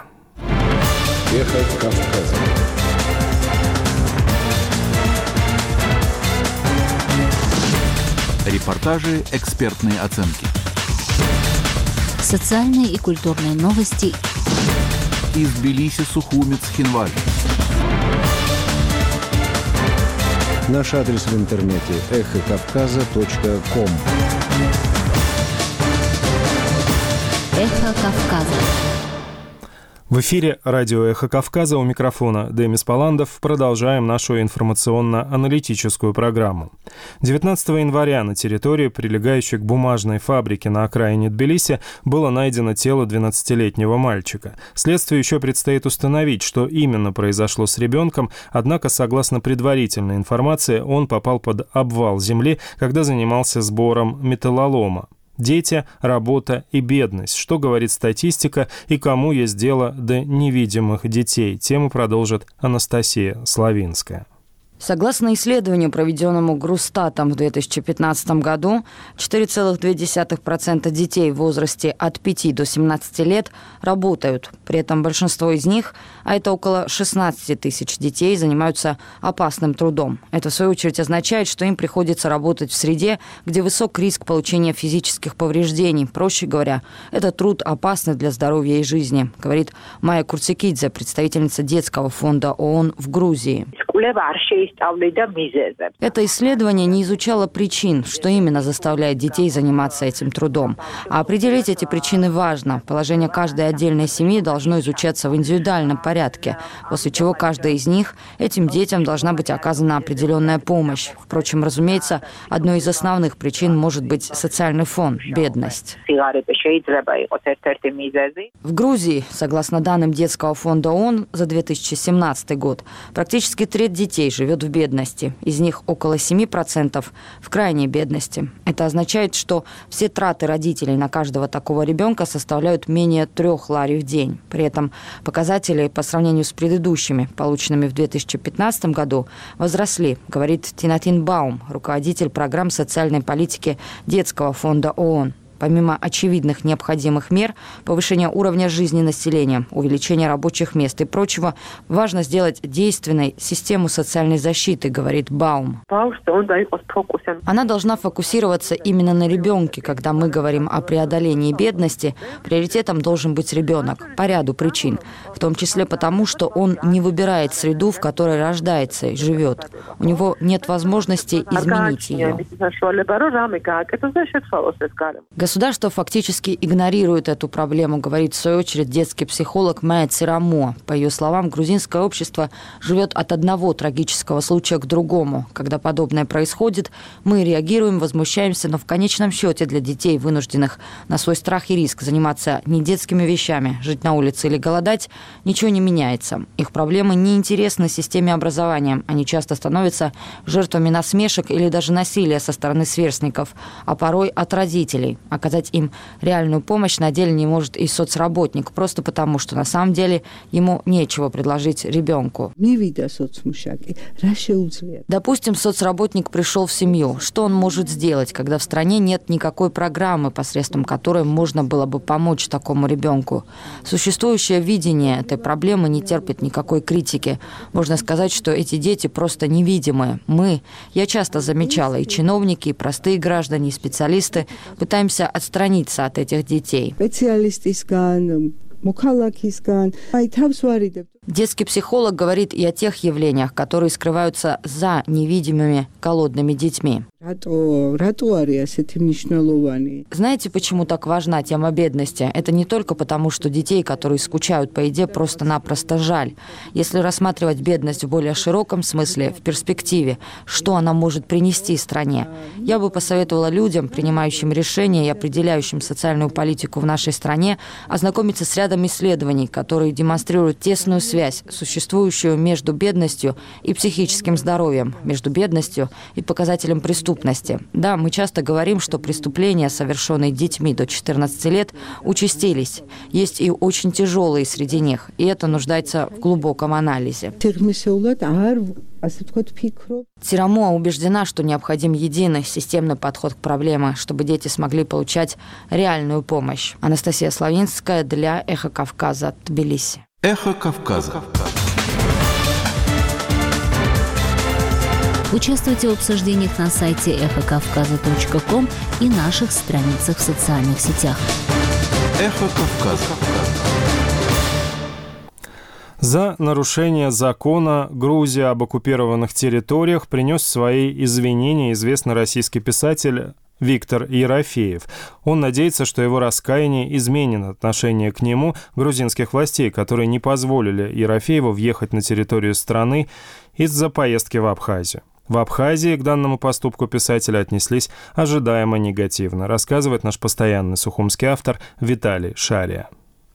Speaker 16: Эхо Кавказа.
Speaker 18: Репортажи, экспертные оценки.
Speaker 17: Социальные и культурные новости.
Speaker 18: Из Тбилиси, Сухуми, Цхинваль.
Speaker 16: Наш адрес в интернете эхо кавказа точка ком.
Speaker 17: Эхо Кавказа.
Speaker 1: В эфире радио «Эхо Кавказа», у микрофона Демис Паландов. Продолжаем нашу информационно-аналитическую программу. девятнадцатого января на территории, прилегающей к бумажной фабрике на окраине Тбилиси, было найдено тело двенадцатилетнего мальчика. Следствию еще предстоит установить, что именно произошло с ребенком, однако, согласно предварительной информации, он попал под обвал земли, когда занимался сбором металлолома. Дети, работа и бедность. Что говорит статистика и кому есть дело до невидимых детей? Тему продолжит Анастасия Славинская.
Speaker 7: Согласно исследованию, проведенному Грустатом в две тысячи пятнадцатом году, четыре целых две десятых процента детей в возрасте от пяти до семнадцати лет работают. При этом большинство из них, а это около шестнадцать тысяч детей, занимаются опасным трудом. Это, в свою очередь, означает, что им приходится работать в среде, где высок риск получения физических повреждений. Проще говоря, это труд опасный для здоровья и жизни, говорит Майя Курцикидзе, представительница детского фонда ООН в Грузии. Это исследование не изучало причин, что именно заставляет детей заниматься этим трудом. А определить эти причины важно. Положение каждой отдельной семьи должно изучаться в индивидуальном порядке, после чего каждой из них, этим детям, должна быть оказана определенная помощь. Впрочем, разумеется, одной из основных причин может быть социальный фон, бедность. В Грузии, согласно данным детского фонда ООН за две тысячи семнадцатый год, практически треть детей живет в бедности. Из них около семи процентов в крайней бедности. Это означает, что все траты родителей на каждого такого ребенка составляют менее трех лари в день. При этом показатели по сравнению с предыдущими, полученными в две тысячи пятнадцатом году, возросли, говорит Тинатин Баум, руководитель программ социальной политики детского фонда ООН. Помимо очевидных необходимых мер, повышения уровня жизни населения, увеличения рабочих мест и прочего, важно сделать действенной систему социальной защиты, говорит Баум. Она должна фокусироваться именно на ребенке. Когда мы говорим о преодолении бедности, приоритетом должен быть ребенок по ряду причин, в том числе потому, что он не выбирает среду, в которой рождается и живет. У него нет возможности изменить ее. Государство фактически игнорирует эту проблему, говорит в свою очередь детский психолог Майя Цирамо. По ее словам, грузинское общество живет от одного трагического случая к другому. Когда подобное происходит, мы реагируем, возмущаемся, но в конечном счете для детей, вынужденных на свой страх и риск заниматься не детскими вещами, жить на улице или голодать, ничего не меняется. Их проблемы не интересны системе образования. Они часто становятся жертвами насмешек или даже насилия со стороны сверстников, а порой от родителей. Оказать им реальную помощь на деле не может и соцработник, просто потому, что на самом деле ему нечего предложить ребенку. Допустим, соцработник пришел в семью. Что он может сделать, когда в стране нет никакой программы, посредством которой можно было бы помочь такому ребенку? Существующее видение этой проблемы не терпит никакой критики. Можно сказать, что эти дети просто невидимые. Мы, я часто замечала, и чиновники, и простые граждане, и специалисты пытаемся отстраниться от этих детей. Детский психолог говорит и о тех явлениях, которые скрываются за невидимыми голодными детьми. Знаете, почему так важна тема бедности? Это не только потому, что детей, которые скучают по еде, просто-напросто жаль. Если рассматривать бедность в более широком смысле, в перспективе, что она может принести стране, я бы посоветовала людям, принимающим решения и определяющим социальную политику в нашей стране, ознакомиться с рядом исследований, которые демонстрируют тесную связь, существующую между бедностью и психическим здоровьем, между бедностью и показателем преступности. Да, мы часто говорим, что преступления, совершенные детьми до четырнадцати лет, участились. Есть и очень тяжелые среди них, и это нуждается в глубоком анализе. Цирамо убеждена, что необходим единый системный подход к проблеме, чтобы дети смогли получать реальную помощь. Анастасия Славинская для «Эхо Кавказа», Тбилиси.
Speaker 18: «Эхо Кавказа».
Speaker 17: Участвуйте в обсуждениях на сайте эхо кавказа точка ком и наших страницах в социальных сетях.
Speaker 18: «Эхо Кавказа».
Speaker 1: За нарушение закона Грузии об оккупированных территориях принес свои извинения известный российский писатель Виктор Ерофеев. Он надеется, что его раскаяние изменит отношение к нему грузинских властей, которые не позволили Ерофееву въехать на территорию страны из-за поездки в Абхазию. В Абхазии к данному поступку писателя отнеслись ожидаемо негативно, рассказывает наш постоянный сухумский автор Виталий Шария.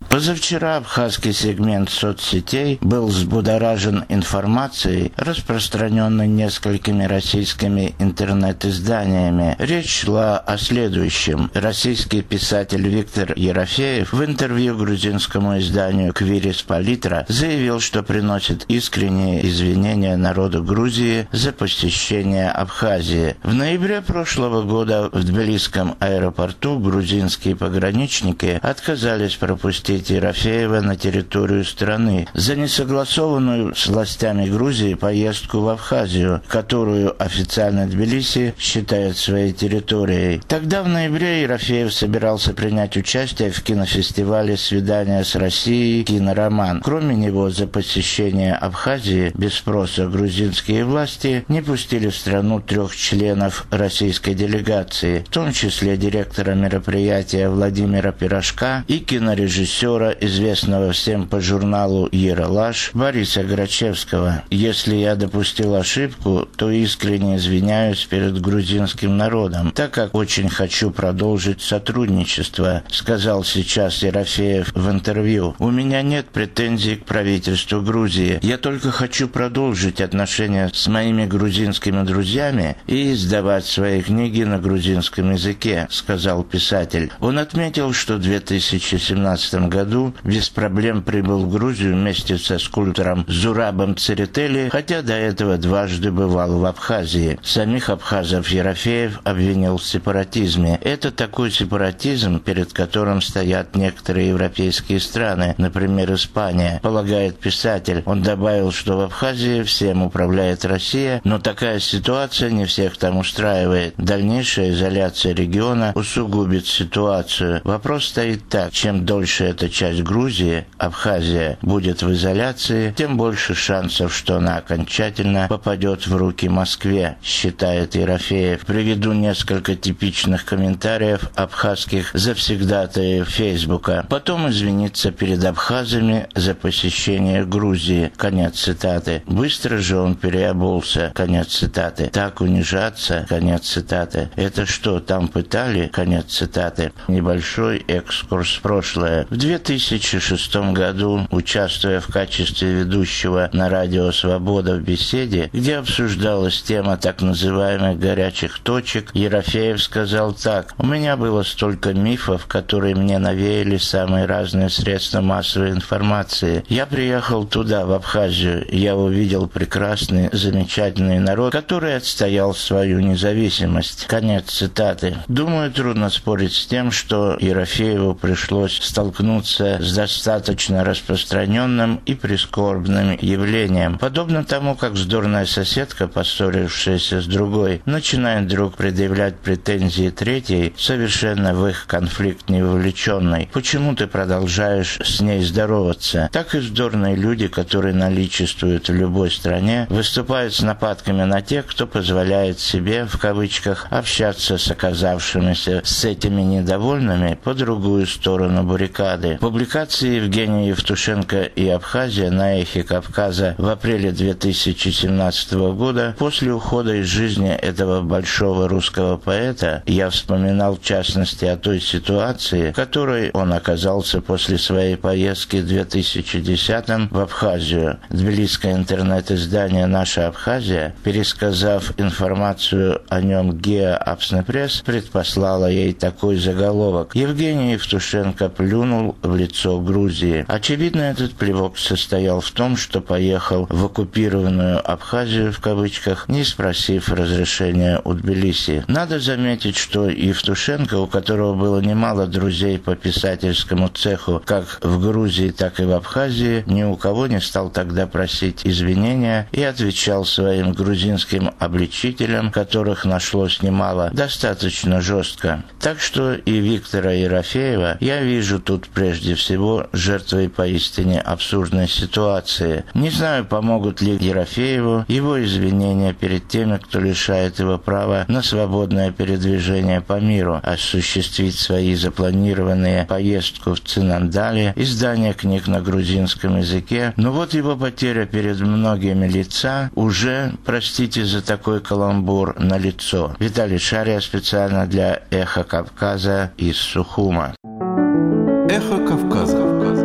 Speaker 19: Позавчера абхазский сегмент соцсетей был взбудоражен информацией, распространенной несколькими российскими интернет-изданиями. Речь шла о следующем. Российский писатель Виктор Ерофеев в интервью грузинскому изданию «Квирис Политра» заявил, что приносит искренние извинения народу Грузии за посещение Абхазии. В ноябре прошлого года в Тбилисском аэропорту грузинские пограничники отказались пропустить Ерофеева на территорию страны за несогласованную с властями Грузии поездку в Абхазию, которую официально Тбилиси считает своей территорией. Тогда в ноябре Ерофеев собирался принять участие в кинофестивале «Свидание с Россией. Кинороман». Кроме него, за посещение Абхазии без спроса грузинские власти не пустили в страну трех членов российской делегации, в том числе директора мероприятия Владимира Пирожка и кинорежиссера, известного всем по журналу «Ералаш» Бориса Грачевского. Если я допустил ошибку, то искренне извиняюсь перед грузинским народом, так как очень хочу продолжить сотрудничество, сказал сейчас Ерофеев в интервью. У меня нет претензий к правительству Грузии. Я только хочу продолжить отношения с моими грузинскими друзьями и издавать свои книги на грузинском языке, сказал писатель. Он отметил, что в две тысячи семнадцатом году без проблем прибыл в Грузию вместе со скульптором Зурабом Церетели, хотя до этого дважды бывал в Абхазии. Самих абхазов Ерофеев обвинил в сепаратизме. Это такой сепаратизм, перед которым стоят некоторые европейские страны, например, Испания, полагает писатель. Он добавил, что в Абхазии всем управляет Россия, но такая ситуация не всех там устраивает. Дальнейшая изоляция региона усугубит ситуацию. Вопрос стоит так: чем дольше эта часть Грузии, Абхазия, будет в изоляции, тем больше шансов, что она окончательно попадет в руки Москве, считает Ерофеев. Приведу несколько типичных комментариев абхазских завсегдатаев Фейсбука. Потом извиниться перед абхазами за посещение Грузии. Конец цитаты. Быстро же он переобулся. Конец цитаты. Так унижаться. Конец цитаты. Это что, там пытали? Конец цитаты. Небольшой экскурс в прошлое. В две тысячи шестом году, участвуя в качестве ведущего на радио «Свобода» в беседе, где обсуждалась тема так называемых горячих точек, Ерофеев сказал так: «У меня было столько мифов, которые мне навеяли самые разные средства массовой информации. Я приехал туда, в Абхазию, и я увидел прекрасный, замечательный народ, который отстоял свою независимость». Конец цитаты. Думаю, трудно спорить с тем, что Ерофееву пришлось столкнуться с достаточно распространенным и прискорбным явлением. Подобно тому, как вздорная соседка, поссорившаяся с другой, начинает вдруг предъявлять претензии третьей, совершенно в их конфликт не вовлеченной. Почему ты продолжаешь с ней здороваться? Так и вздорные люди, которые наличествуют в любой стране, выступают с нападками на тех, кто позволяет себе, в кавычках, общаться с оказавшимися с этими недовольными по другую сторону баррикады. Публикации Евгения Евтушенко и Абхазия на «Эхе Кавказа» в апреле две тысячи семнадцатого года, после ухода из жизни этого большого русского поэта, я вспоминал в частности о той ситуации, в которой он оказался после своей поездки в две тысячи десятом в Абхазию. Тбилисское интернет-издание «Наша Абхазия», пересказав информацию о нем ГИА Апснепресс, предпослала ей такой заголовок: «Евгений Евтушенко плюнул в лицо Грузии». Очевидно, этот плевок состоял в том, что поехал в оккупированную Абхазию, в кавычках, не спросив разрешения у Тбилиси. Надо заметить, что Евтушенко, у которого было немало друзей по писательскому цеху как в Грузии, так и в Абхазии, ни у кого не стал тогда просить извинения и отвечал своим грузинским обличителям, которых нашлось немало, достаточно жестко. Так что и Виктора Ерофеева я вижу тут прежде всего жертвой поистине абсурдной ситуации. Не знаю, помогут ли Ерофееву его извинения перед теми, кто лишает его права на свободное передвижение по миру, осуществить свои запланированные поездку в Цинандале, издание книг на грузинском языке. Но вот его потеря перед многими лица уже, простите за такой каламбур, налицо. Виталий Шария специально для «Эхо Кавказа» из Сухума.
Speaker 18: Эхо Кавказа.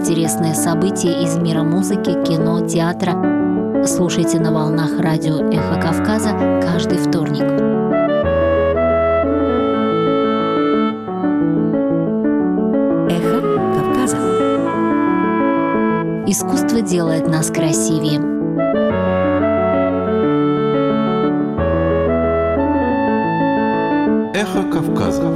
Speaker 17: интересные события из мира музыки, кино, театра слушайте на волнах радио «Эхо Кавказа» каждый вторник.
Speaker 20: «Эхо Кавказа».
Speaker 17: Искусство делает нас красивее.
Speaker 18: «Эхо Кавказа».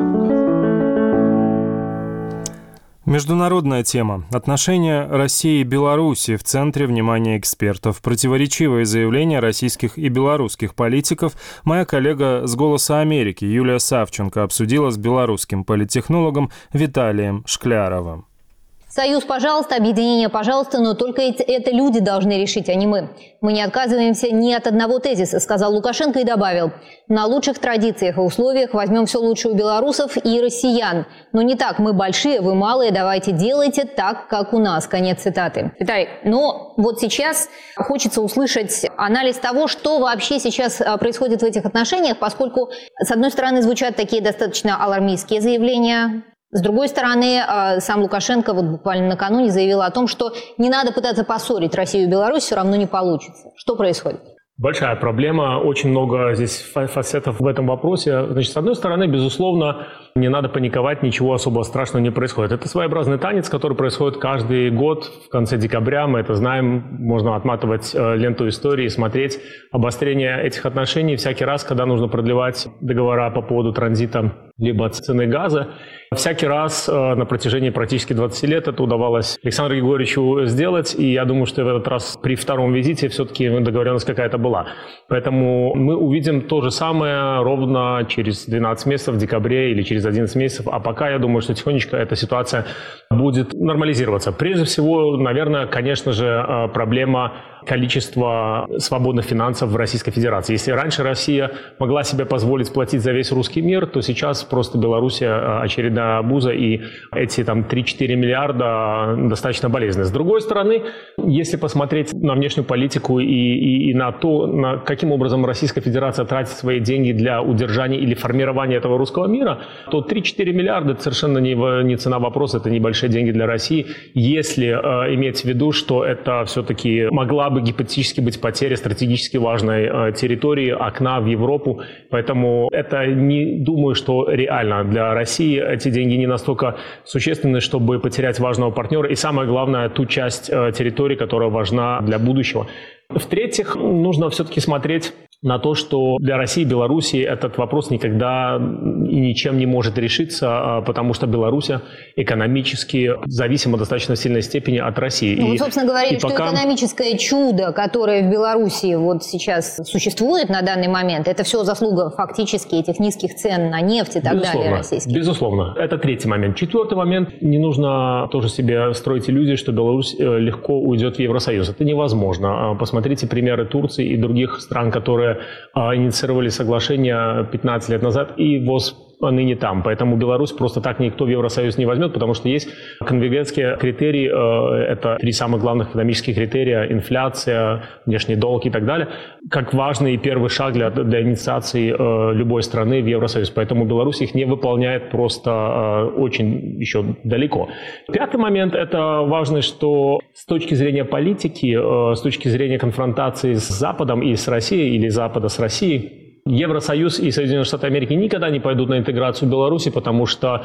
Speaker 1: Международная тема. Отношения России и Беларуси в центре внимания экспертов. Противоречивые заявления российских и белорусских политиков моя коллега с «Голоса Америки» Юлия Савченко обсудила с белорусским политтехнологом Виталием Шкляровым.
Speaker 21: Союз, пожалуйста, объединение, пожалуйста, но только это люди должны решить, а не мы. Мы не отказываемся ни от одного тезиса, сказал Лукашенко и добавил. На лучших традициях и условиях возьмем все лучшее у белорусов и россиян. Но не так, мы большие, вы малые, давайте делайте так, как у нас. Конец цитаты. Виталий, но вот сейчас хочется услышать анализ того, что вообще сейчас происходит в этих отношениях, поскольку, с одной стороны, звучат такие достаточно алармистские заявления. С другой стороны, сам Лукашенко вот буквально накануне заявил о том, что не надо пытаться поссорить Россию и Беларусь, все равно не получится. Что происходит?
Speaker 22: Большая проблема, очень много здесь фасетов в этом вопросе. Значит, с одной стороны, безусловно, не надо паниковать, ничего особо страшного не происходит. Это своеобразный танец, который происходит каждый год в конце декабря. Мы это знаем, можно отматывать ленту истории, смотреть обострение этих отношений всякий раз, когда нужно продлевать договора по поводу транзита либо цены газа. Всякий раз на протяжении практически двадцати лет это удавалось Александру Григорьевичу сделать, и я думаю, что в этот раз при втором визите все-таки договоренность какая-то была. Поэтому мы увидим то же самое ровно через двенадцать месяцев в декабре или через одиннадцать месяцев, а пока я думаю, что тихонечко эта ситуация будет нормализироваться. Прежде всего, наверное, конечно же, проблема количества свободных финансов в Российской Федерации. Если раньше Россия могла себе позволить платить за весь русский мир, то сейчас просто Белоруссия очередная обуза, и эти там три-четыре миллиарда достаточно болезненны. С другой стороны, если посмотреть на внешнюю политику и, и, и на то, на каким образом Российская Федерация тратит свои деньги для удержания или формирования этого русского мира, то три-четыре миллиарда – это совершенно не, не цена вопроса, это небольшие деньги для России, если э, иметь в виду, что это все-таки могла бы гипотетически быть потеря стратегически важной э, территории, окна в Европу. Поэтому это не думаю, что реально для России. Эти деньги не настолько существенны, чтобы потерять важного партнера. И самое главное, ту часть э, территории, которая важна для будущего. В-третьих, нужно все-таки смотреть на то, что для России и Беларуси этот вопрос никогда и ничем не может решиться, потому что Беларусь экономически зависима в достаточно сильной степени от России.
Speaker 21: Ну,
Speaker 22: и,
Speaker 21: вы, собственно, говорили,
Speaker 22: и
Speaker 21: что
Speaker 22: пока...
Speaker 21: экономическое чудо, которое в Беларуси вот сейчас существует на данный момент, это все заслуга фактически этих низких цен на нефть и так
Speaker 22: Безусловно.
Speaker 21: далее российских.
Speaker 22: Безусловно. Это третий момент. Четвертый момент. Не нужно тоже себе строить иллюзии, что Беларусь легко уйдет в Евросоюз. Это невозможно. Посмотрите примеры Турции и других стран, которые инициировали соглашение пятнадцать лет назад, и ВОЗ ныне там. Поэтому Беларусь просто так никто в Евросоюз не возьмет, потому что есть конвергентские критерии, это три самых главных экономических критерия: инфляция, внешний долг и так далее, как важный первый шаг для, для инициации любой страны в Евросоюз. Поэтому Беларусь их не выполняет просто очень еще далеко. Пятый момент, это важно, что с точки зрения политики, с точки зрения конфронтации с Западом и с Россией, или Запада с Россией, Евросоюз и Соединенные Штаты Америки никогда не пойдут на интеграцию Беларуси, потому что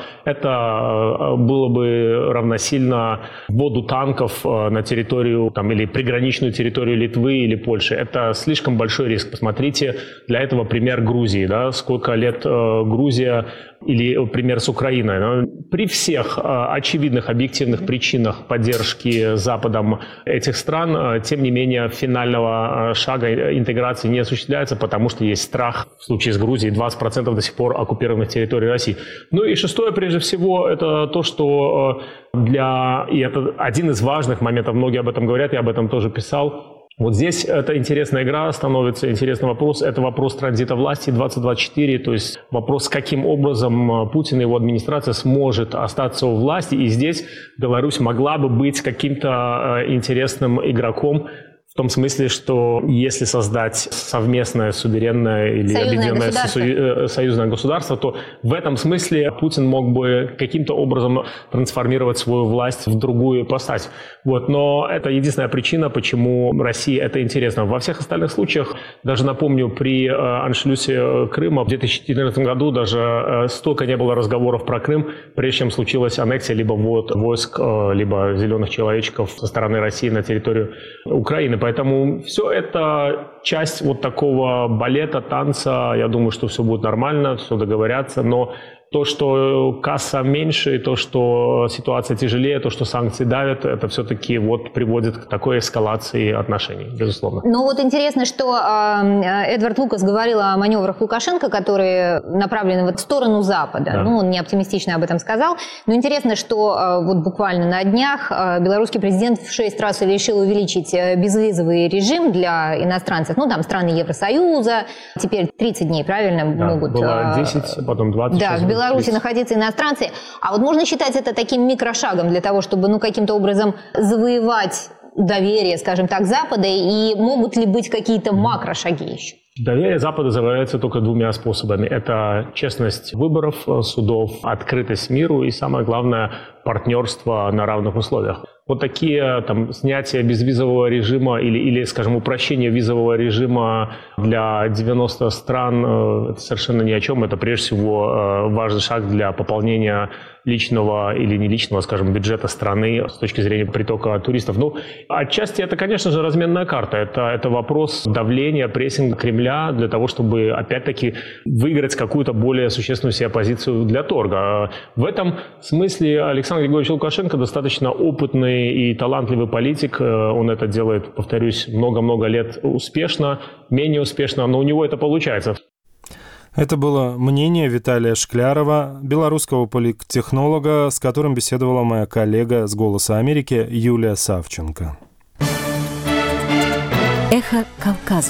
Speaker 22: это было бы равносильно вводу танков на территорию там, или приграничную территорию Литвы или Польши. Это слишком большой риск. Посмотрите для этого пример Грузии. Да? Сколько лет Грузия, или пример с Украиной. При всех очевидных объективных причинах поддержки Западом этих стран, тем не менее, финального шага интеграции не осуществляется, потому что есть страх, в случае с Грузией, двадцать процентов до сих пор оккупированных территорий России. Ну и шестое, прежде всего, это то, что для... И это один из важных моментов, многие об этом говорят, я об этом тоже писал. Вот здесь это интересная игра становится, интересный вопрос. Это вопрос транзита власти двадцать двадцать четыре, то есть вопрос, каким образом Путин и его администрация сможет остаться у власти. И здесь Беларусь могла бы быть каким-то интересным игроком, в В том смысле, что если создать совместное, суверенное или
Speaker 21: союзное
Speaker 22: объединенное
Speaker 21: государство.
Speaker 22: союзное государство, то в этом смысле Путин мог бы каким-то образом трансформировать свою власть в другую ипостась. Вот. Но это единственная причина, почему России это интересно. Во всех остальных случаях, даже напомню, при аншлюсе Крыма в две тысячи четырнадцатом году даже столько не было разговоров про Крым, прежде чем случилась аннексия либо ввод войск, либо зеленых человечков со стороны России на территорию Украины. Поэтому все это часть вот такого балета, танца. Я думаю, что все будет нормально, все договорятся. Но то, что касса меньше, то, что ситуация тяжелее, то, что санкции давят, это все-таки вот приводит к такой эскалации отношений, безусловно.
Speaker 21: Ну вот интересно, что э, Эдвард Лукас говорил о маневрах Лукашенко, которые направлены в сторону Запада. Да. Ну, он не оптимистично об этом сказал. Но интересно, что э, вот буквально на днях э, белорусский президент в шесть раз решил увеличить безвизовый режим для иностранцев. Ну, там страны Евросоюза. Теперь тридцать дней, правильно,
Speaker 22: да,
Speaker 21: могут...
Speaker 22: Было десять, потом двадцать.
Speaker 21: Да, в Беларуси находиться иностранцы. А вот можно считать это таким микрошагом для того, чтобы ну, каким-то образом завоевать доверие, скажем так, Запада, и могут ли быть какие-то макрошаги еще?
Speaker 22: Доверие Запада завоевается только двумя способами. Это честность выборов, судов, открытость миру и, самое главное, партнерство на равных условиях. Вот такие там, снятия безвизового режима или, или, скажем, упрощение визового режима для девяноста стран это совершенно ни о чем. Это прежде всего важный шаг для пополнения личного или не личного, скажем, бюджета страны с точки зрения притока туристов. Ну, отчасти это, конечно же, разменная карта. Это, это вопрос давления, прессинга Кремля для того, чтобы, опять-таки, выиграть какую-то более существенную себе позицию для торга. В этом смысле Александр Григорьевич Лукашенко достаточно опытный и талантливый политик. Он это делает, повторюсь, много-много лет успешно, менее успешно, но у него это получается.
Speaker 1: Это было мнение Виталия Шклярова, белорусского политтехнолога, с которым беседовала моя коллега с «Голоса Америки» Юлия Савченко.
Speaker 5: Эхо Кавказа.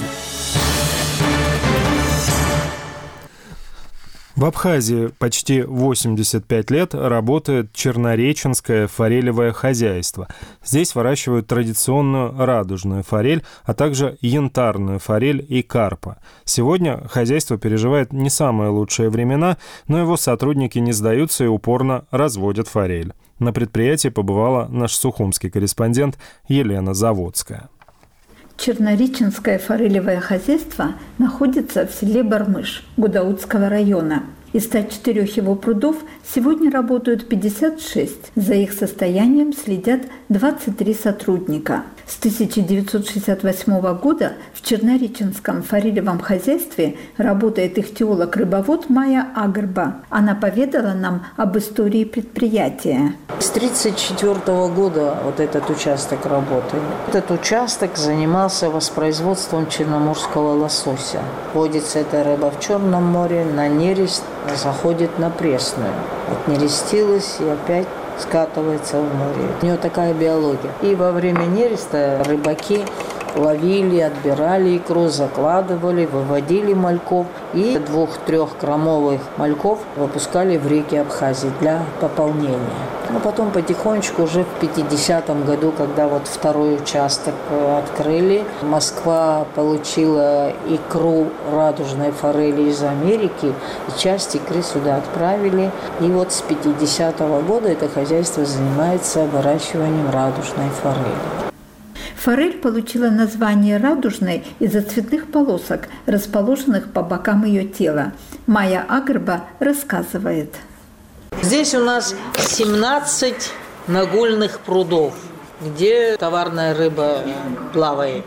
Speaker 1: В Абхазии почти восемьдесят пять лет работает чернореченское форелевое хозяйство. Здесь выращивают традиционную радужную форель, а также янтарную форель и карпа. Сегодня хозяйство переживает не самые лучшие времена, но его сотрудники не сдаются и упорно разводят форель. На предприятии побывала наш сухумский корреспондент Елена Заводская.
Speaker 20: Чернореченское форелевое хозяйство находится в селе Бармыш Гудаутского района. Из ста четырёх его прудов сегодня работают пятьдесят шесть. За их состоянием следят двадцать три сотрудника. С тысяча девятьсот шестьдесят восьмого года в Чернореченском форелевом хозяйстве работает ихтиолог-рыбовод Майя Агрба. Она поведала нам об истории предприятия.
Speaker 23: С тридцать четвёртого года вот этот участок работает. Этот участок занимался воспроизводством черноморского лосося. Водится эта рыба в Черном море, на нерест, заходит на пресную. Отнерестилась и опять скатывается в море. У нее такая биология. И во время нереста рыбаки ловили, отбирали икру, закладывали, выводили мальков. И двух-трехграммовых мальков выпускали в реки Абхазии для пополнения. Но потом потихонечку уже в пятидесятом году, когда вот второй участок открыли, Москва получила икру радужной форели из Америки, и часть икры сюда отправили. И вот с пятидесятого года это хозяйство занимается выращиванием радужной форели.
Speaker 20: Форель получила название радужной из-за цветных полосок, расположенных по бокам ее тела. Майя Агрба рассказывает.
Speaker 23: Здесь у нас семнадцать нагульных прудов, где товарная рыба плавает,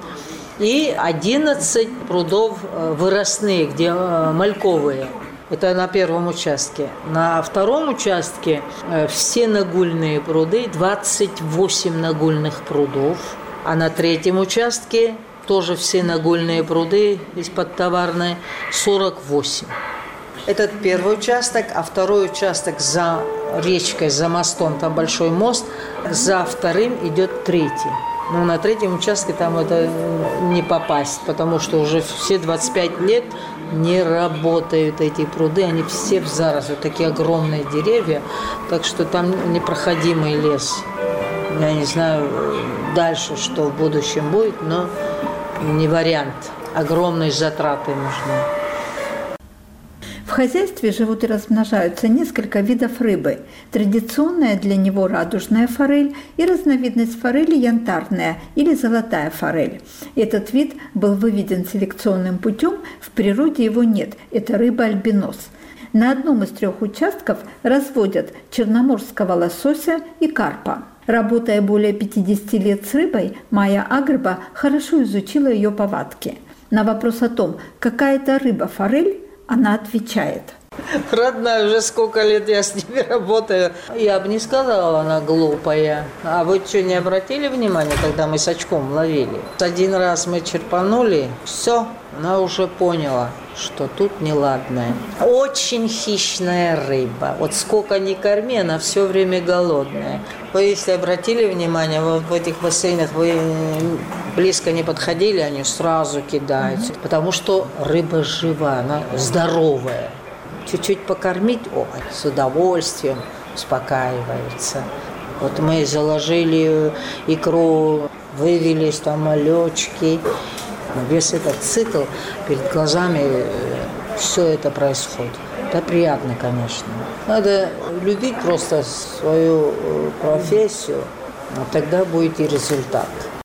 Speaker 23: и одиннадцать прудов выростные, где мальковые. Это на первом участке. На втором участке все нагульные пруды, двадцать восемь нагульных прудов. А на третьем участке тоже все нагульные пруды из-под товарной, сорок восемь. Этот первый участок, а второй участок за речкой, за мостом, там большой мост, за вторым идет третий. Но на третьем участке там это не попасть, потому что уже все двадцать пять лет не работают эти пруды, они все в зарослях, такие огромные деревья, так что там непроходимый лес. Я не знаю дальше, что в будущем будет, но не вариант. Огромные затраты нужны.
Speaker 20: В хозяйстве живут и размножаются несколько видов рыбы. Традиционная для него радужная форель и разновидность форели янтарная или золотая форель. Этот вид был выведен селекционным путем, в природе его нет. Это рыба-альбинос. На одном из трех участков разводят черноморского лосося и карпа. Работая более пятидесяти лет с рыбой, Майя Агрба хорошо изучила ее повадки. На вопрос о том, какая это рыба форель, она отвечает.
Speaker 23: Родная, уже сколько лет я с ними работаю. Я бы не сказала, она глупая. А вы что, не обратили внимания, когда мы с очком ловили? Один раз мы черпанули, все, она уже поняла, что тут неладное. Очень хищная рыба. Вот сколько ни корми, она все время голодная. Вы, если обратили внимание, вот в этих бассейнах вы близко не подходили, они сразу кидаются. Потому что рыба жива, она здоровая. Чуть-чуть покормить, ой, с удовольствием успокаивается. Вот мы заложили икру, вывелись там малечки. Весь этот цикл перед глазами все это происходит. Это приятно, конечно. Надо любить просто свою профессию, а тогда будет и результат.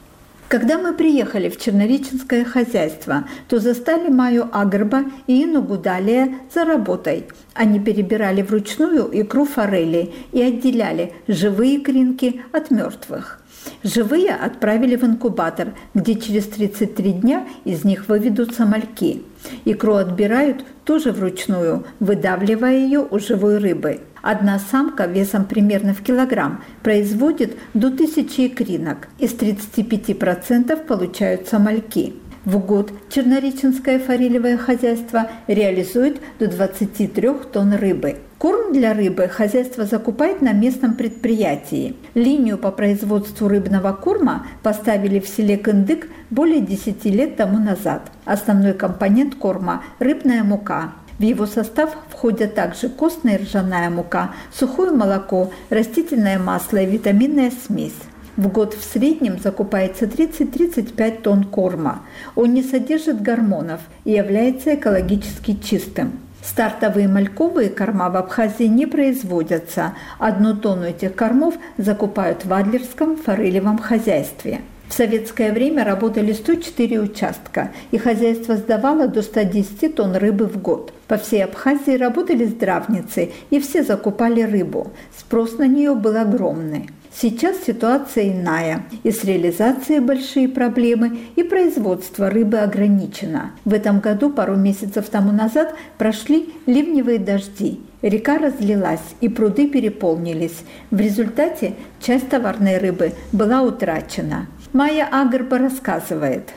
Speaker 20: Когда мы приехали в чернореченское хозяйство, то застали Майю Агрба и Инну Гудалия за работой. Они перебирали вручную икру форели и отделяли живые икринки от мертвых. Живые отправили в инкубатор, где через тридцать три дня из них выведутся мальки. Икру отбирают тоже вручную, выдавливая ее у живой рыбы. Одна самка весом примерно в килограмм производит до тысячи икринок. Из тридцати пяти процентов получаются мальки. В год чернореченское форелевое хозяйство реализует до двадцати трёх тонн рыбы. Корм для рыбы хозяйство закупает на местном предприятии. Линию по производству рыбного корма поставили в селе Кындык более десяти лет тому назад. Основной компонент корма – рыбная мука. В его состав входят также костная и ржаная мука, сухое молоко, растительное масло и витаминная смесь. В год в среднем закупается тридцать-тридцать пять тонн корма. Он не содержит гормонов и является экологически чистым. Стартовые мальковые корма в Абхазии не производятся. Одну тонну этих кормов закупают в Адлерском форелевом хозяйстве. В советское время работали сто четыре участка, и хозяйство сдавало до ста десяти тонн рыбы в год. По всей Абхазии работали здравницы, и все закупали рыбу. Спрос на нее был огромный. Сейчас ситуация иная, и с реализацией большие проблемы, и производство рыбы ограничено. В этом году, пару месяцев тому назад, прошли ливневые дожди. Река разлилась, и пруды переполнились. В результате часть товарной рыбы была утрачена. Майя Агрба рассказывает.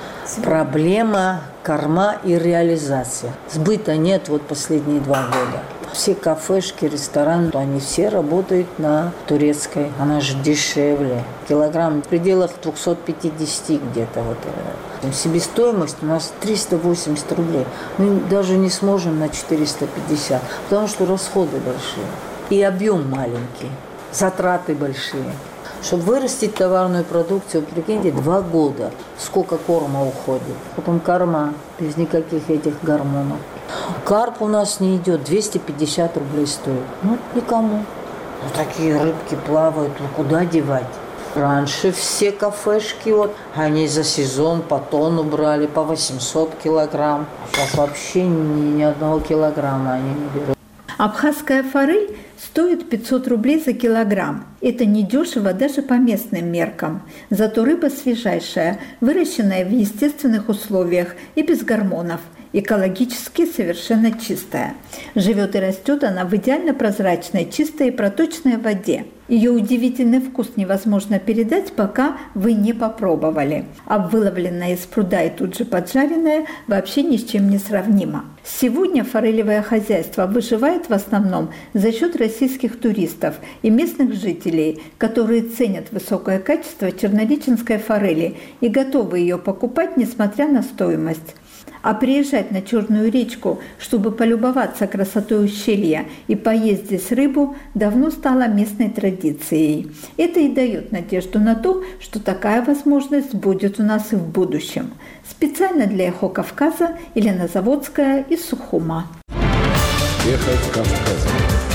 Speaker 23: Проблема корма и реализация. Сбыта нет вот последние два года. Все кафешки, рестораны, они все работают на турецкой. Она же дешевле. Килограмм в пределах двухсот пятидесяти где-то. Вот. Себестоимость у нас триста восемьдесят рублей. Мы даже не сможем на четыреста пятьдесят, потому что расходы большие. И объем маленький, затраты большие. Чтобы вырастить товарную продукцию, прикиньте, два года, сколько корма уходит. Потом корма, без никаких этих гормонов. Карп у нас не идет, двести пятьдесят рублей стоит. Ну, никому. Вот такие рыбки плавают, ну куда девать? Раньше все кафешки, вот, они за сезон по тонну брали, по восемьсот килограмм. Сейчас вообще ни, ни одного килограмма они не берут.
Speaker 20: Абхазская форель стоит пятьсот рублей за килограмм. Это недешево даже по местным меркам. Зато рыба свежайшая, выращенная в естественных условиях и без гормонов. Экологически совершенно чистая. Живет и растет она в идеально прозрачной, чистой и проточной воде. Ее удивительный вкус невозможно передать, пока вы не попробовали. А выловленная из пруда и тут же поджаренная вообще ни с чем не сравнима. Сегодня форелевое хозяйство выживает в основном за счет российских туристов и местных жителей, которые ценят высокое качество чернореченской форели и готовы ее покупать, несмотря на стоимость. А приезжать на Черную речку, чтобы полюбоваться красотой ущелья и поесть здесь рыбу, давно стало местной традицией. Это и дает надежду на то, что такая возможность будет у нас и в будущем. Специально для «Эхо Кавказа» Елена Заводская из Сухума.
Speaker 18: «Эхо Кавказа».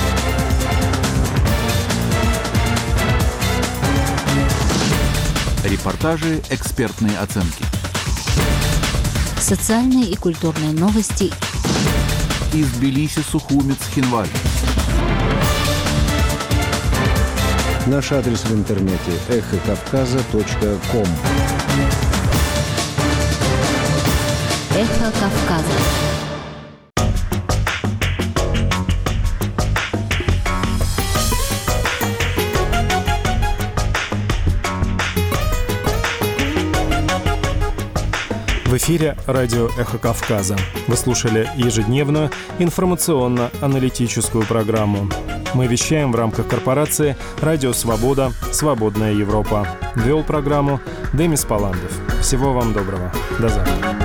Speaker 18: Репортажи, экспертные оценки.
Speaker 17: Социальные и культурные новости
Speaker 18: из Тбилиси, Сухуми, Цхинвали.
Speaker 16: Наш адрес в интернете эхо кавказа точка ком.
Speaker 17: Эхо Кавказа.
Speaker 1: В эфире радио «Эхо Кавказа». Вы слушали ежедневную информационно-аналитическую программу. Мы вещаем в рамках корпорации «Радио Свобода. Свободная Европа». Вел программу Демис Паландов. Всего вам доброго. До завтра.